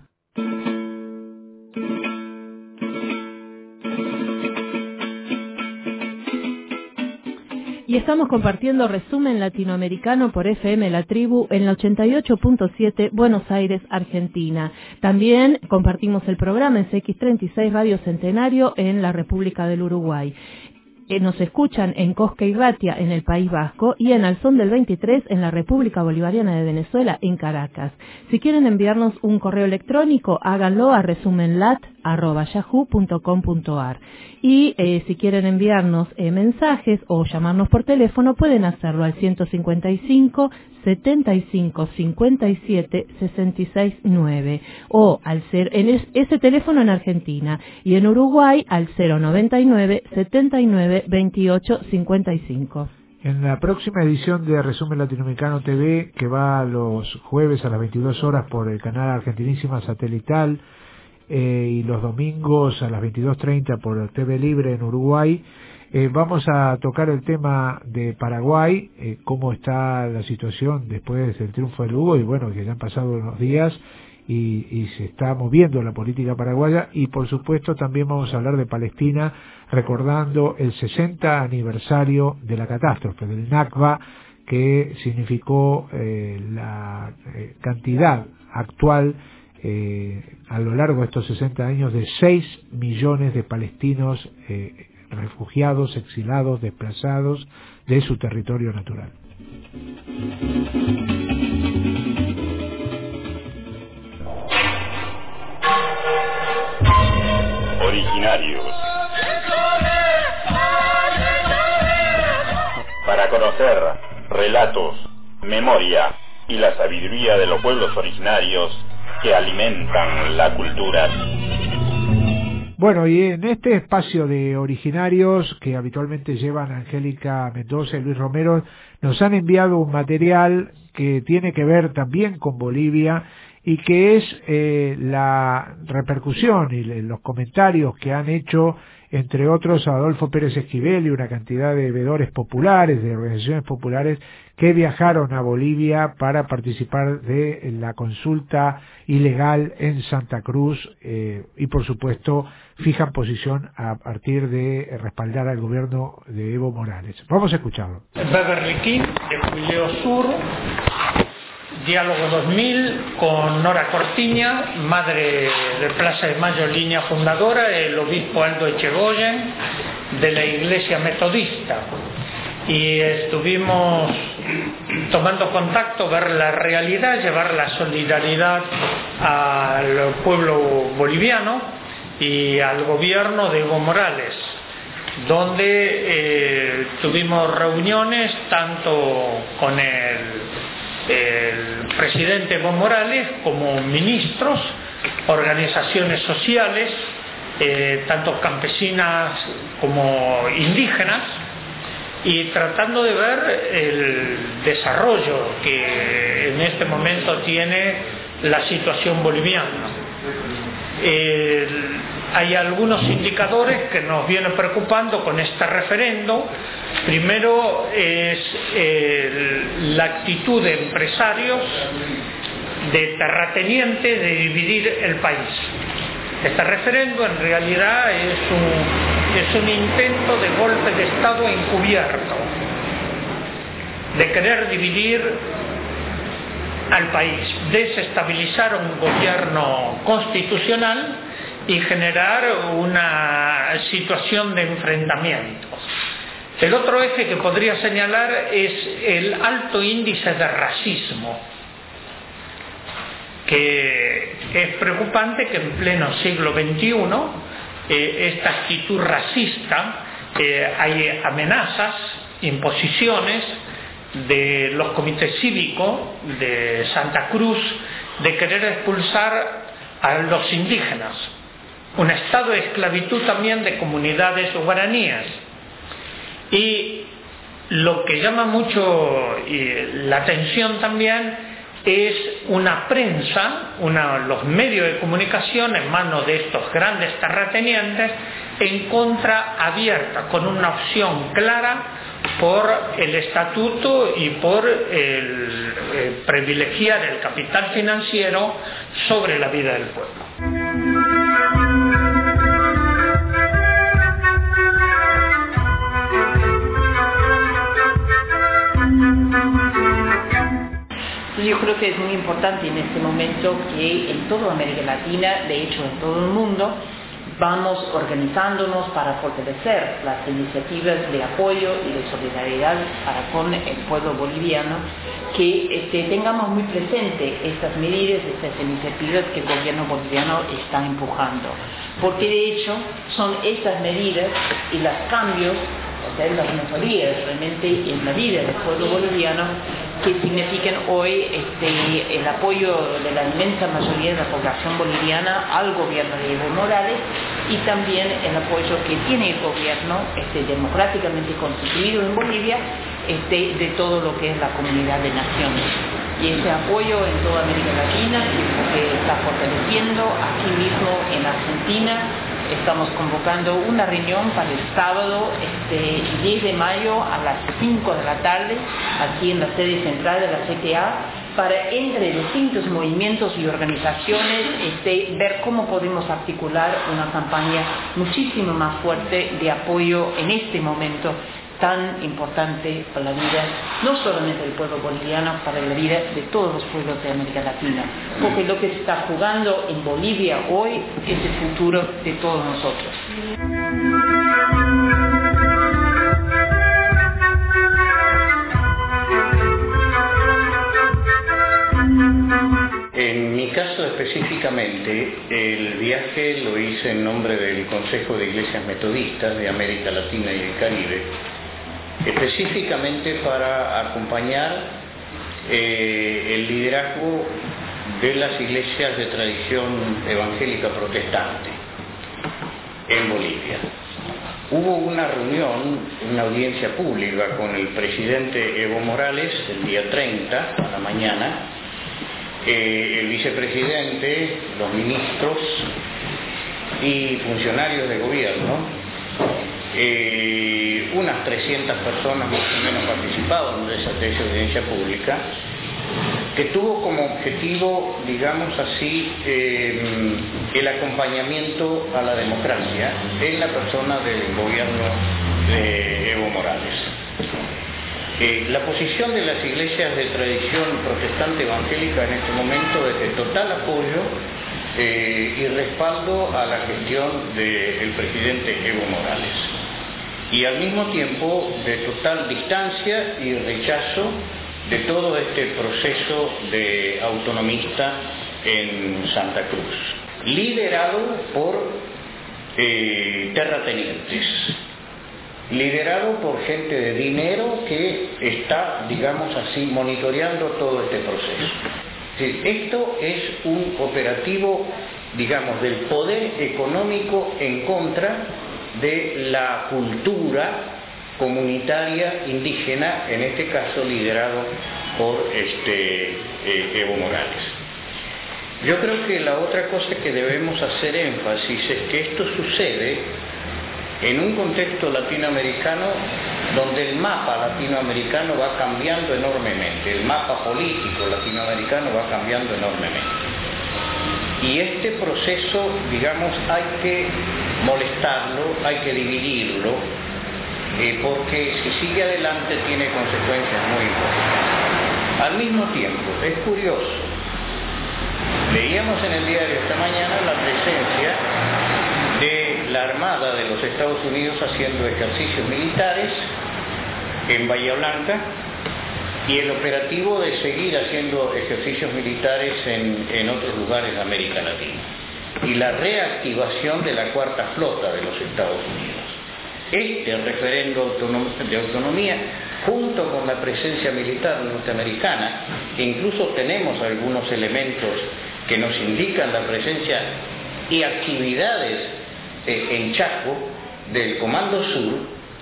[SPEAKER 9] Y estamos compartiendo Resumen Latinoamericano por FM La Tribu en la 88.7 Buenos Aires, Argentina. También compartimos el programa en CX36 Radio Centenario en la República del Uruguay. Nos escuchan en Cosca y Ratia en el País Vasco y en Alzón del 23 en la República Bolivariana de Venezuela en Caracas. Si quieren enviarnos un correo electrónico, háganlo a resumenlat@yahoo.com.ar. Y si quieren enviarnos mensajes o llamarnos por teléfono, pueden hacerlo al 155 75 57 66 9 o al ese teléfono en Argentina, y en Uruguay al 099 79 28 55.
[SPEAKER 6] En la próxima edición de Resumen Latinoamericano TV, que va los jueves a las 22 horas por el canal Argentinísima Satelital y los domingos a las 22:30 por TV Libre en Uruguay, vamos a tocar el tema de Paraguay, cómo está la situación después del triunfo de Lugo, y bueno, que ya han pasado unos días y se está moviendo la política paraguaya, y por supuesto también vamos a hablar de Palestina, recordando el 60 aniversario de la catástrofe, del Nakba, que significó la cantidad actual a lo largo de estos 60 años de 6 millones de palestinos refugiados, exilados, desplazados de su territorio natural.
[SPEAKER 2] Originarios. Para conocer relatos, memoria y la sabiduría de los pueblos originarios que alimentan la cultura.
[SPEAKER 6] Bueno, y en este espacio de originarios que habitualmente llevan Angélica Mendoza y Luis Romero, nos han enviado un material que tiene que ver también con Bolivia y que es la repercusión y los comentarios que han hecho, entre otros, Adolfo Pérez Esquivel y una cantidad de veedores populares, de organizaciones populares, que viajaron a Bolivia para participar de la consulta ilegal en Santa Cruz y, por supuesto, fijan posición a partir de respaldar al gobierno de Evo Morales. Vamos a escucharlo.
[SPEAKER 22] Beverly King, de Jubileo Sur, Diálogo 2000, con Nora Cortiña, madre de Plaza de Mayo, línea fundadora, el obispo Aldo Echegoyen, de la Iglesia Metodista. Y estuvimos tomando contacto, ver la realidad, llevar la solidaridad al pueblo boliviano y al gobierno de Evo Morales, donde tuvimos reuniones tanto con el presidente Evo Morales como ministros, organizaciones sociales, tanto campesinas como indígenas, y tratando de ver el desarrollo que en este momento tiene la situación boliviana. Hay algunos indicadores que nos vienen preocupando con este referendo. Primero es la actitud de empresarios, de terratenientes, de dividir el país. Este referendo en realidad es un intento de golpe de Estado encubierto, de querer dividir al país, desestabilizar un gobierno constitucional y generar una situación de enfrentamientos. El otro eje que podría señalar es el alto índice de racismo, que es preocupante que en pleno siglo XXI esta actitud racista, hay amenazas, imposiciones de los comités cívicos de Santa Cruz de querer expulsar a los indígenas, un estado de esclavitud también de comunidades guaraníes. Y lo que llama mucho la atención también es una prensa, los medios de comunicación en manos de estos grandes terratenientes en contra abierta, con una opción clara por el estatuto y por el privilegiar el capital financiero sobre la vida del pueblo.
[SPEAKER 4] Yo creo que es muy importante en este momento que en toda América Latina, de hecho en todo el mundo, vamos organizándonos para fortalecer las iniciativas de apoyo y de solidaridad para con el pueblo boliviano, que tengamos muy presente estas medidas, estas iniciativas que el gobierno boliviano está empujando, porque de hecho son estas medidas y los cambios, o sea, las mejorías realmente en la vida del pueblo boliviano, que significan hoy el apoyo de la inmensa mayoría de la población boliviana al gobierno de Evo Morales, y también el apoyo que tiene el gobierno democráticamente constituido en Bolivia de todo lo que es la comunidad de naciones. Y ese apoyo en toda América Latina se está fortaleciendo. Aquí mismo en Argentina estamos convocando una reunión para el sábado 10 de mayo a las 5 de la tarde, aquí en la sede central de la CTA, para entre distintos movimientos y organizaciones ver cómo podemos articular una campaña muchísimo más fuerte de apoyo en este momento tan importante para la vida, no solamente del pueblo boliviano, para la vida de todos los pueblos de América Latina, porque lo que se está jugando en Bolivia hoy es el futuro de todos nosotros.
[SPEAKER 5] En mi caso específicamente, el viaje lo hice en nombre del Consejo de Iglesias Metodistas de América Latina y el Caribe, específicamente para acompañar el liderazgo de las iglesias de tradición evangélica protestante en Bolivia. Hubo una reunión, una audiencia pública con el presidente Evo Morales el día 30 a la mañana, el vicepresidente, los ministros y funcionarios de gobierno. Unas 300 personas más o menos participaron de esa audiencia pública, que tuvo como objetivo, digamos así, el acompañamiento a la democracia en la persona del gobierno de Evo Morales. La posición de las iglesias de tradición protestante evangélica en este momento es de total apoyo y respaldo a la gestión del presidente Evo Morales, y al mismo tiempo de total distancia y rechazo de todo este proceso de autonomista en Santa Cruz, liderado por terratenientes, liderado por gente de dinero que está, digamos así, monitoreando todo este proceso. Esto es un operativo, digamos, del poder económico en contra de la cultura comunitaria indígena, en este caso liderado por Evo Morales. Yo creo que la otra cosa que debemos hacer énfasis es que esto sucede en un contexto latinoamericano donde el mapa latinoamericano va cambiando enormemente, el mapa político latinoamericano va cambiando enormemente. Y este proceso, digamos, hay que molestarlo, hay que dividirlo, porque si sigue adelante tiene consecuencias muy importantes. Al mismo tiempo, es curioso, leíamos en el diario esta mañana la presencia de la Armada de los Estados Unidos haciendo ejercicios militares en Bahía Blanca, y el operativo de seguir haciendo ejercicios militares en otros lugares de América Latina, y la reactivación de la cuarta flota de los Estados Unidos. Este referendo de autonomía junto con la presencia militar norteamericana, que incluso tenemos algunos elementos que nos indican la presencia y actividades en Chaco del Comando Sur,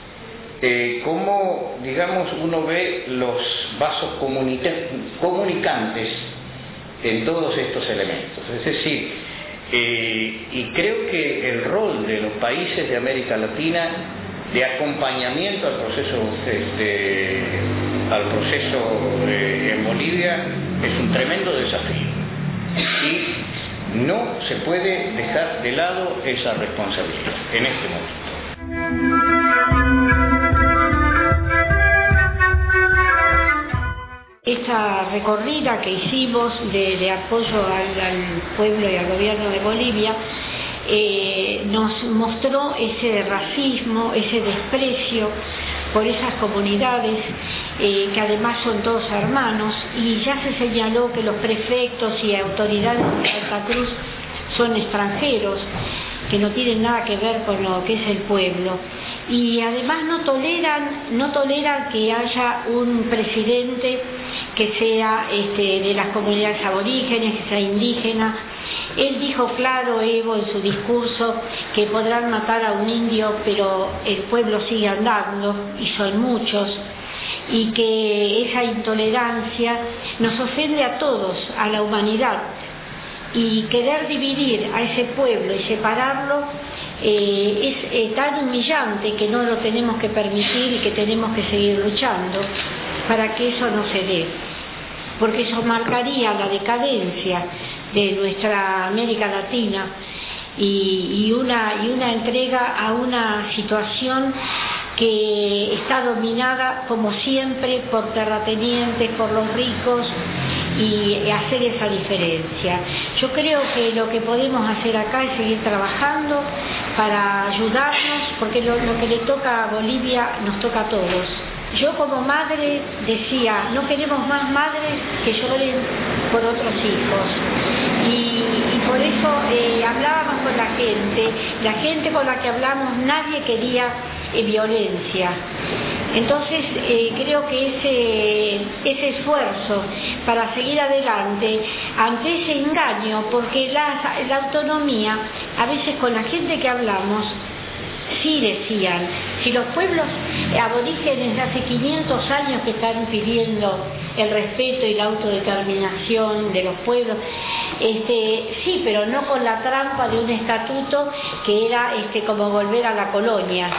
[SPEAKER 5] como, digamos, uno ve los vasos comunicantes en todos estos elementos. Es decir, y creo que el rol de los países de América Latina de acompañamiento al proceso en Bolivia es un tremendo desafío y no se puede dejar de lado esa responsabilidad en este momento.
[SPEAKER 10] Esta recorrida que hicimos de apoyo al pueblo y al gobierno de Bolivia nos mostró ese racismo, ese desprecio por esas comunidades que además son todos hermanos, y ya se señaló que los prefectos y autoridades de Santa Cruz son extranjeros que no tienen nada que ver con lo que es el pueblo, y además no toleran que haya un presidente que sea de las comunidades aborígenes, que sea indígena. Él dijo claro, Evo, en su discurso, que podrán matar a un indio, pero el pueblo sigue andando, y son muchos, y que esa intolerancia nos ofende a todos, a la humanidad, y querer dividir a ese pueblo y separarlo es tan humillante que no lo tenemos que permitir y que tenemos que seguir luchando para que eso no se dé, porque eso marcaría la decadencia de nuestra América Latina y una entrega a una situación que está dominada como siempre por terratenientes, por los ricos, y hacer esa diferencia. Yo creo que lo que podemos hacer acá es seguir trabajando para ayudarnos, porque lo que le toca a Bolivia nos toca a todos. Yo como madre decía, no queremos más madres que lloren por otros hijos, y por eso hablábamos con la gente con la que hablamos, nadie quería violencia. Entonces creo que ese esfuerzo para seguir adelante ante ese engaño, porque la autonomía, a veces con la gente que hablamos, sí decían, si los pueblos aborígenes de hace 500 años que están pidiendo el respeto y la autodeterminación de los pueblos, sí, pero no con la trampa de un estatuto que era como volver a la colonia.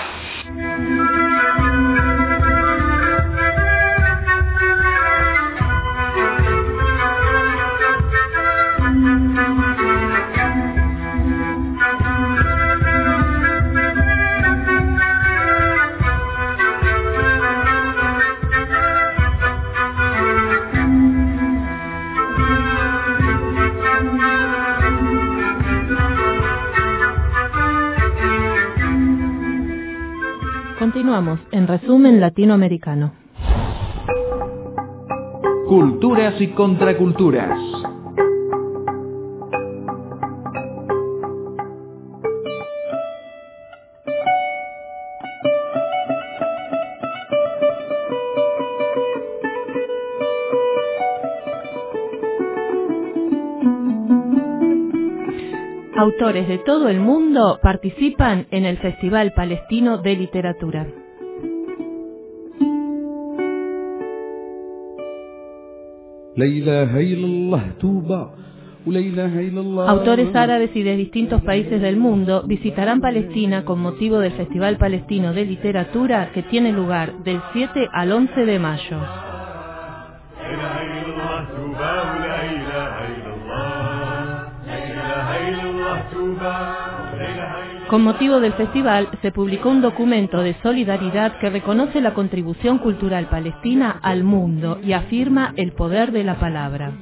[SPEAKER 9] Continuamos en Resumen Latinoamericano.
[SPEAKER 1] Culturas y contraculturas.
[SPEAKER 9] Autores de todo el mundo participan en el Festival Palestino de Literatura. Autores árabes y de distintos países del mundo visitarán Palestina con motivo del Festival Palestino de Literatura, que tiene lugar del 7 al 11 de mayo. Con motivo del festival se publicó un documento de solidaridad que reconoce la contribución cultural palestina al mundo y afirma el poder de la palabra.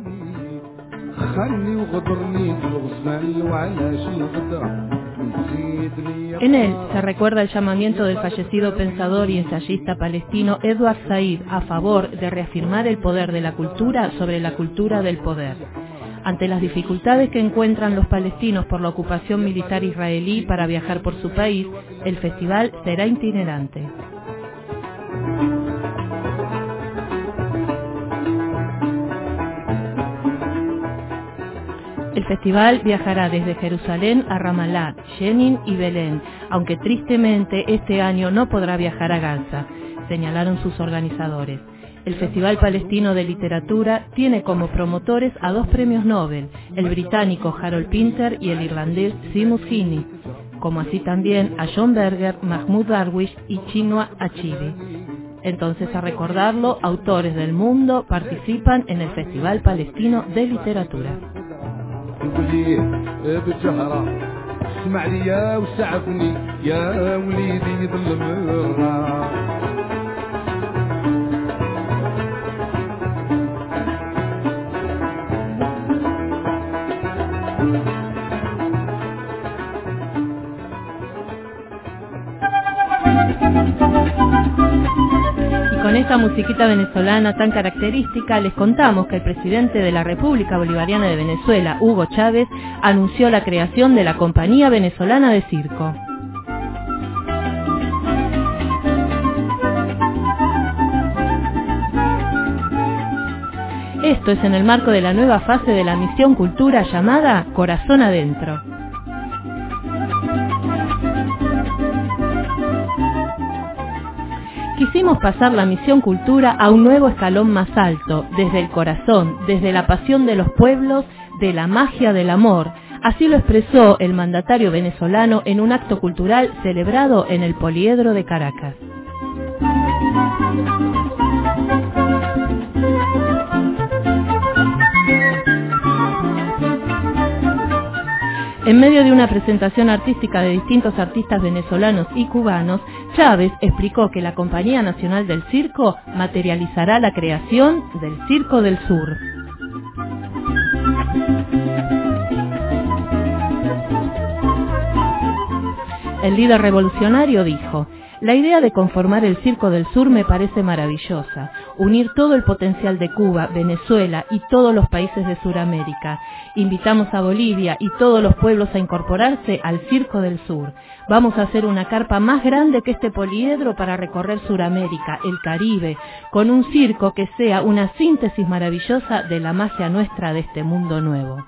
[SPEAKER 9] En él se recuerda el llamamiento del fallecido pensador y ensayista palestino Edward Said a favor de reafirmar el poder de la cultura sobre la cultura del poder. Ante las dificultades que encuentran los palestinos por la ocupación militar israelí para viajar por su país, el festival será itinerante. El festival viajará desde Jerusalén a Ramallah, Jenin y Belén, aunque tristemente este año no podrá viajar a Gaza, señalaron sus organizadores. El Festival Palestino de Literatura tiene como promotores a 2 premios Nobel, el británico Harold Pinter y el irlandés Seamus Heaney, como así también a John Berger, Mahmoud Darwish y Chinua Achebe. Entonces, a recordarlo, autores del mundo participan en el Festival Palestino de Literatura. Con esta musiquita venezolana tan característica les contamos que el presidente de la República Bolivariana de Venezuela, Hugo Chávez, anunció la creación de la Compañía Venezolana de Circo. Esto es en el marco de la nueva fase de la Misión Cultura llamada Corazón Adentro. Quisimos pasar la Misión Cultura a un nuevo escalón más alto, desde el corazón, desde la pasión de los pueblos, de la magia del amor. Así lo expresó el mandatario venezolano en un acto cultural celebrado en el Poliedro de Caracas. En medio de una presentación artística de distintos artistas venezolanos y cubanos, Chávez explicó que la Compañía Nacional del Circo materializará la creación del Circo del Sur. El líder revolucionario dijo: la idea de conformar el Circo del Sur me parece maravillosa, unir todo el potencial de Cuba, Venezuela y todos los países de Sudamérica. Invitamos a Bolivia y todos los pueblos a incorporarse al Circo del Sur. Vamos a hacer una carpa más grande que este poliedro para recorrer Sudamérica, el Caribe, con un circo que sea una síntesis maravillosa de la magia nuestra de este mundo nuevo.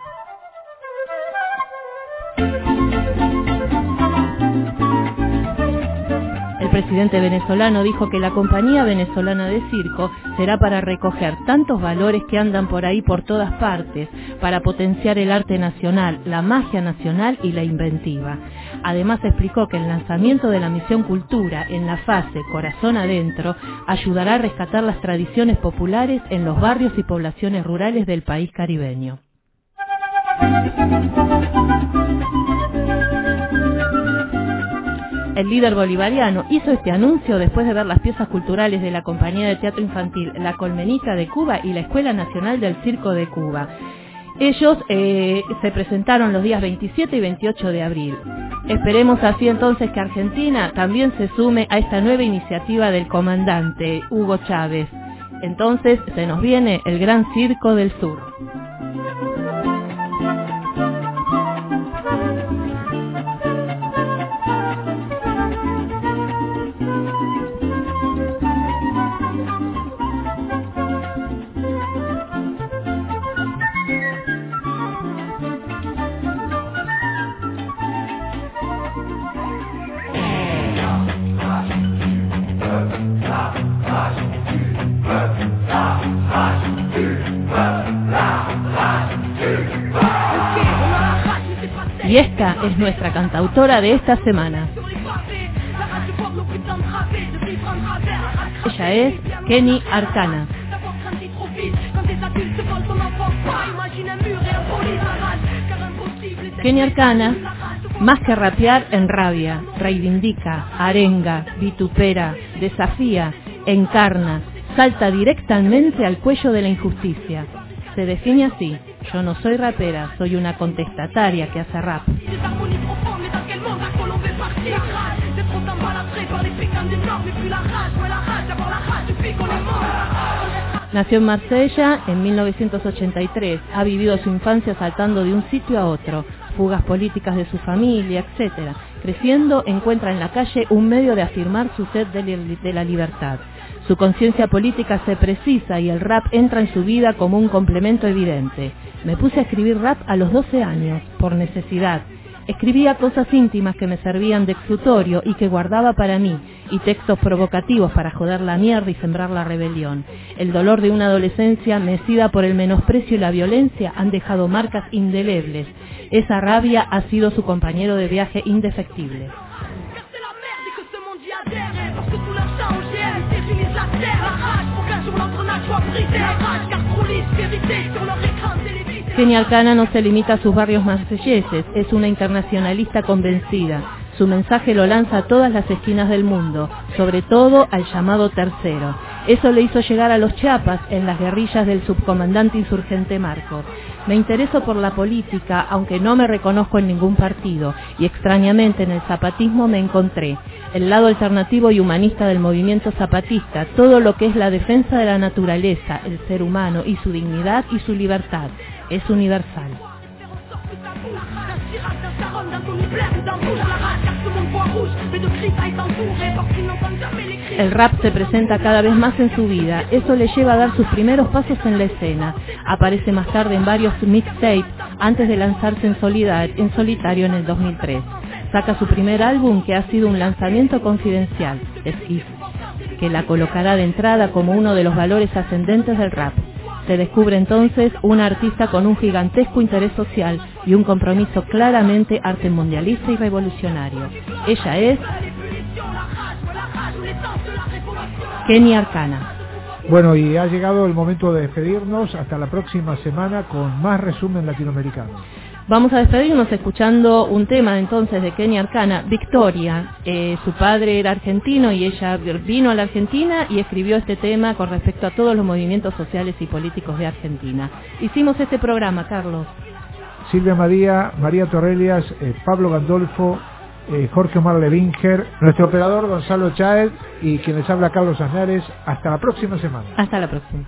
[SPEAKER 9] El presidente venezolano dijo que la Compañía Venezolana de Circo será para recoger tantos valores que andan por ahí por todas partes, para potenciar el arte nacional, la magia nacional y la inventiva. Además explicó que el lanzamiento de la Misión Cultura en la fase Corazón Adentro ayudará a rescatar las tradiciones populares en los barrios y poblaciones rurales del país caribeño. El líder bolivariano hizo este anuncio después de ver las piezas culturales de la compañía de teatro infantil La Colmenita de Cuba y la Escuela Nacional del Circo de Cuba. Ellos se presentaron los días 27 y 28 de abril. Esperemos así entonces que Argentina también se sume a esta nueva iniciativa del comandante Hugo Chávez. Entonces se nos viene el Gran Circo del Sur. Y esta es nuestra cantautora de esta semana. Ella es Kenny Arcana. Kenny Arcana, más que rapear, enrabia, reivindica, arenga, vitupera, desafía, encarna, salta directamente al cuello de la injusticia. Se define así: yo no soy rapera, soy una contestataria que hace rap. Nació en Marsella en 1983, ha vivido su infancia saltando de un sitio a otro, fugas políticas de su familia, etc. Creciendo, encuentra en la calle un medio de afirmar su sed de la libertad. Su conciencia política se precisa y el rap entra en su vida como un complemento evidente. Me puse a escribir rap a los 12 años, por necesidad. Escribía cosas íntimas que me servían de exutorio y que guardaba para mí, y textos provocativos para joder la mierda y sembrar la rebelión. El dolor de una adolescencia mecida por el menosprecio y la violencia han dejado marcas indelebles. Esa rabia ha sido su compañero de viaje indefectible. Kenia Arcana no se limita a sus barrios marselleses, es una internacionalista convencida. Su mensaje lo lanza a todas las esquinas del mundo, sobre todo al llamado tercero. Eso le hizo llegar a los Chiapas en las guerrillas del subcomandante insurgente Marcos. Me intereso por la política, aunque no me reconozco en ningún partido, y extrañamente en el zapatismo me encontré. El lado alternativo y humanista del movimiento zapatista, todo lo que es la defensa de la naturaleza, el ser humano y su dignidad y su libertad, es universal. El rap se presenta cada vez más en su vida, eso le lleva a dar sus primeros pasos en la escena. Aparece más tarde en varios mixtapes antes de lanzarse en solitario en el 2003. Saca su primer álbum que ha sido un lanzamiento confidencial, Esquiz, que la colocará de entrada como uno de los valores ascendentes del rap. Se descubre entonces un artista con un gigantesco interés social y un compromiso claramente artemundialista y revolucionario. Ella es Kenia Arcana.
[SPEAKER 6] Bueno, y ha llegado el momento de despedirnos. Hasta la próxima semana con más resumen latinoamericano.
[SPEAKER 9] Vamos a despedirnos escuchando un tema entonces de Kenia Arcana, Victoria. Su padre era argentino y ella vino a la Argentina y escribió este tema con respecto a todos los movimientos sociales y políticos de Argentina. Hicimos este programa, Carlos.
[SPEAKER 6] Silvia María Torrelias, Pablo Gandolfo, Jorge Omar Levinger, nuestro operador Gonzalo Cháez y quien les habla Carlos Aznares. Hasta la próxima semana.
[SPEAKER 9] Hasta la próxima.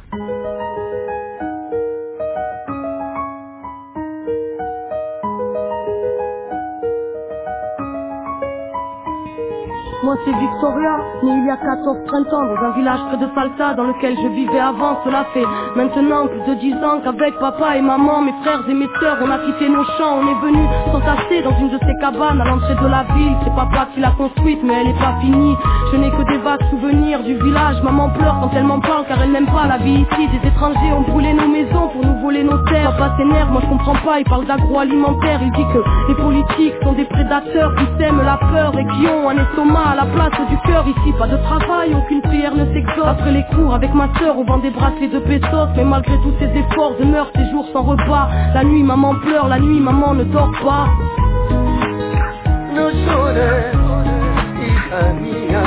[SPEAKER 7] Moi c'est Victoria, née il y a 14 printemps dans un village près de Salta dans lequel je vivais avant. Cela fait maintenant plus de 10 ans qu'avec papa et maman, mes frères et mes sœurs, on a quitté nos champs. On est venu s'entasser dans une de ces cabanes à l'entrée de la ville. C'est papa qui l'a construite mais elle est pas finie. Je n'ai que des vagues souvenirs du village. Maman pleure quand elle m'en parle car elle n'aime pas la vie ici. Des étrangers ont brûlé nos maisons pour nous voler nos terres. Papa s'énerve, moi je comprends pas, il parle d'agroalimentaire. Il dit que les politiques sont des prédateurs qui sèment la peur et qui ont un estomac à la place du cœur. Ici pas de travail, aucune prière ne s'exauce. Après les cours avec ma sœur on vend des bracelets de pesos. Mais malgré tous ces efforts demeurent ces jours sans repas. La nuit maman pleure, la nuit maman ne dort pas.
[SPEAKER 1] No llores, hija mía,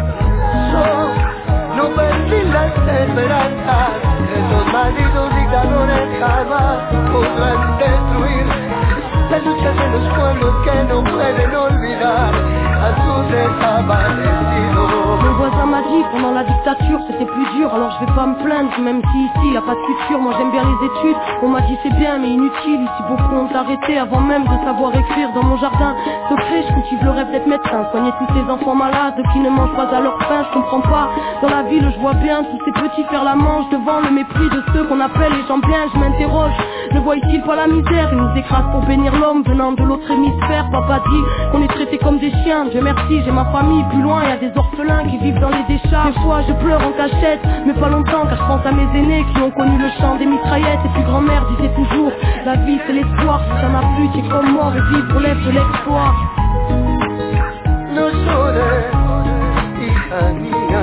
[SPEAKER 1] no perdí las esperanzas. Esos malditos dictadores jamás podrán destruir las luchas de los pueblos que no pueden olvidar a sus desaparecidos.
[SPEAKER 7] Mon voisin m'a dit pendant la dictature c'était plus dur, alors je vais pas me plaindre même si ici y a pas de futur. Moi j'aime bien les études, on m'a dit c'est bien mais inutile. Ici beaucoup ont arrêté avant même de savoir écrire. Dans mon jardin secret je cultive le rêve d'être médecin, soigner tous ces enfants malades qui ne mangent pas à leur faim. Je comprends pas, dans la ville je vois bien tous ces petits faire la manche devant le mépris de ceux qu'on appelle les gens bien. Je m'interroge, ne voient-ils pas la misère? Ils nous écrasent pour bénir l'homme venant de l'autre hémisphère. Papa dit qu'on est traités comme des chiens. Dieu merci, j'ai ma famille, plus loin y a des orphelins qui vivent dans les décharges. Des fois je pleure en cachette, mais pas longtemps car je pense à mes aînés qui ont connu le chant des mitraillettes. Et puis grand-mère disait toujours, la vie c'est l'espoir, si t'en as plus t'es comme mort et vivre relève de l'exploit.
[SPEAKER 1] No llores, hija mía,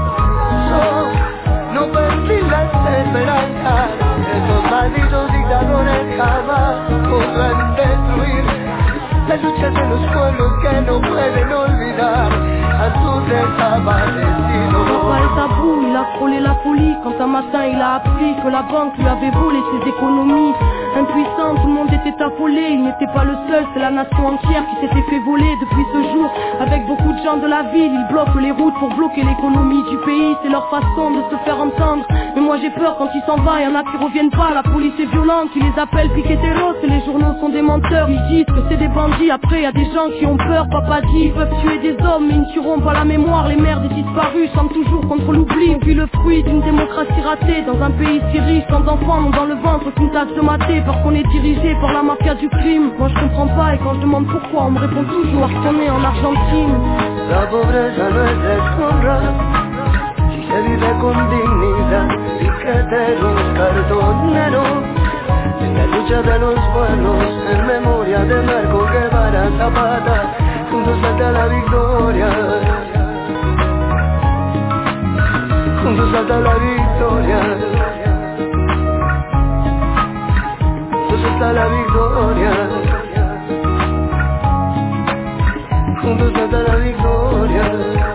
[SPEAKER 1] no perdí las esperanzas. Esos malditos dictadores jamás podrán destruir las luchas de los pueblos que no pueden olvidar a sus desaparecidos.
[SPEAKER 7] Papa est à bout, il a frôlé la folie quand un matin il a appris que la banque lui avait volé ses économies. Impuissant, tout le monde était s'est affolé, il n'était pas le seul, c'est la nation entière qui s'était fait voler depuis ce jour. Avec beaucoup de gens de la ville, ils bloquent les routes pour bloquer l'économie du pays, c'est leur façon de se faire entendre. Mais moi j'ai peur quand ils s'en vont, y'en a qui reviennent pas, la police est violente, qui les appelle piqueteros et les journaux sont des menteurs. Ils disent que c'est des bandits, après y a des gens qui ont peur, papa dit, ils peuvent tuer des hommes mais ils ne tueront pas la mémoire. Les mères des disparus chantent toujours contre l'oubli. On vit le fruit d'une démocratie ratée, dans un pays si riche, sans enfants, non dans le ventre qu'une taxe de maté, parce qu'on est dirigé par la mafia du crime. Moi je comprends pas et quand je demande pourquoi, on me répond toujours parce qu'on est en Argentine.
[SPEAKER 1] La pobreza no es deshonra, si se vive con dignidad, piqueteros, cartoneros, en la lucha de los pueblos, en memoria de Marco Guevara Zapata, juntos hasta la victoria, juntos hasta la victoria, juntos hasta la victoria, juntos hasta la victoria.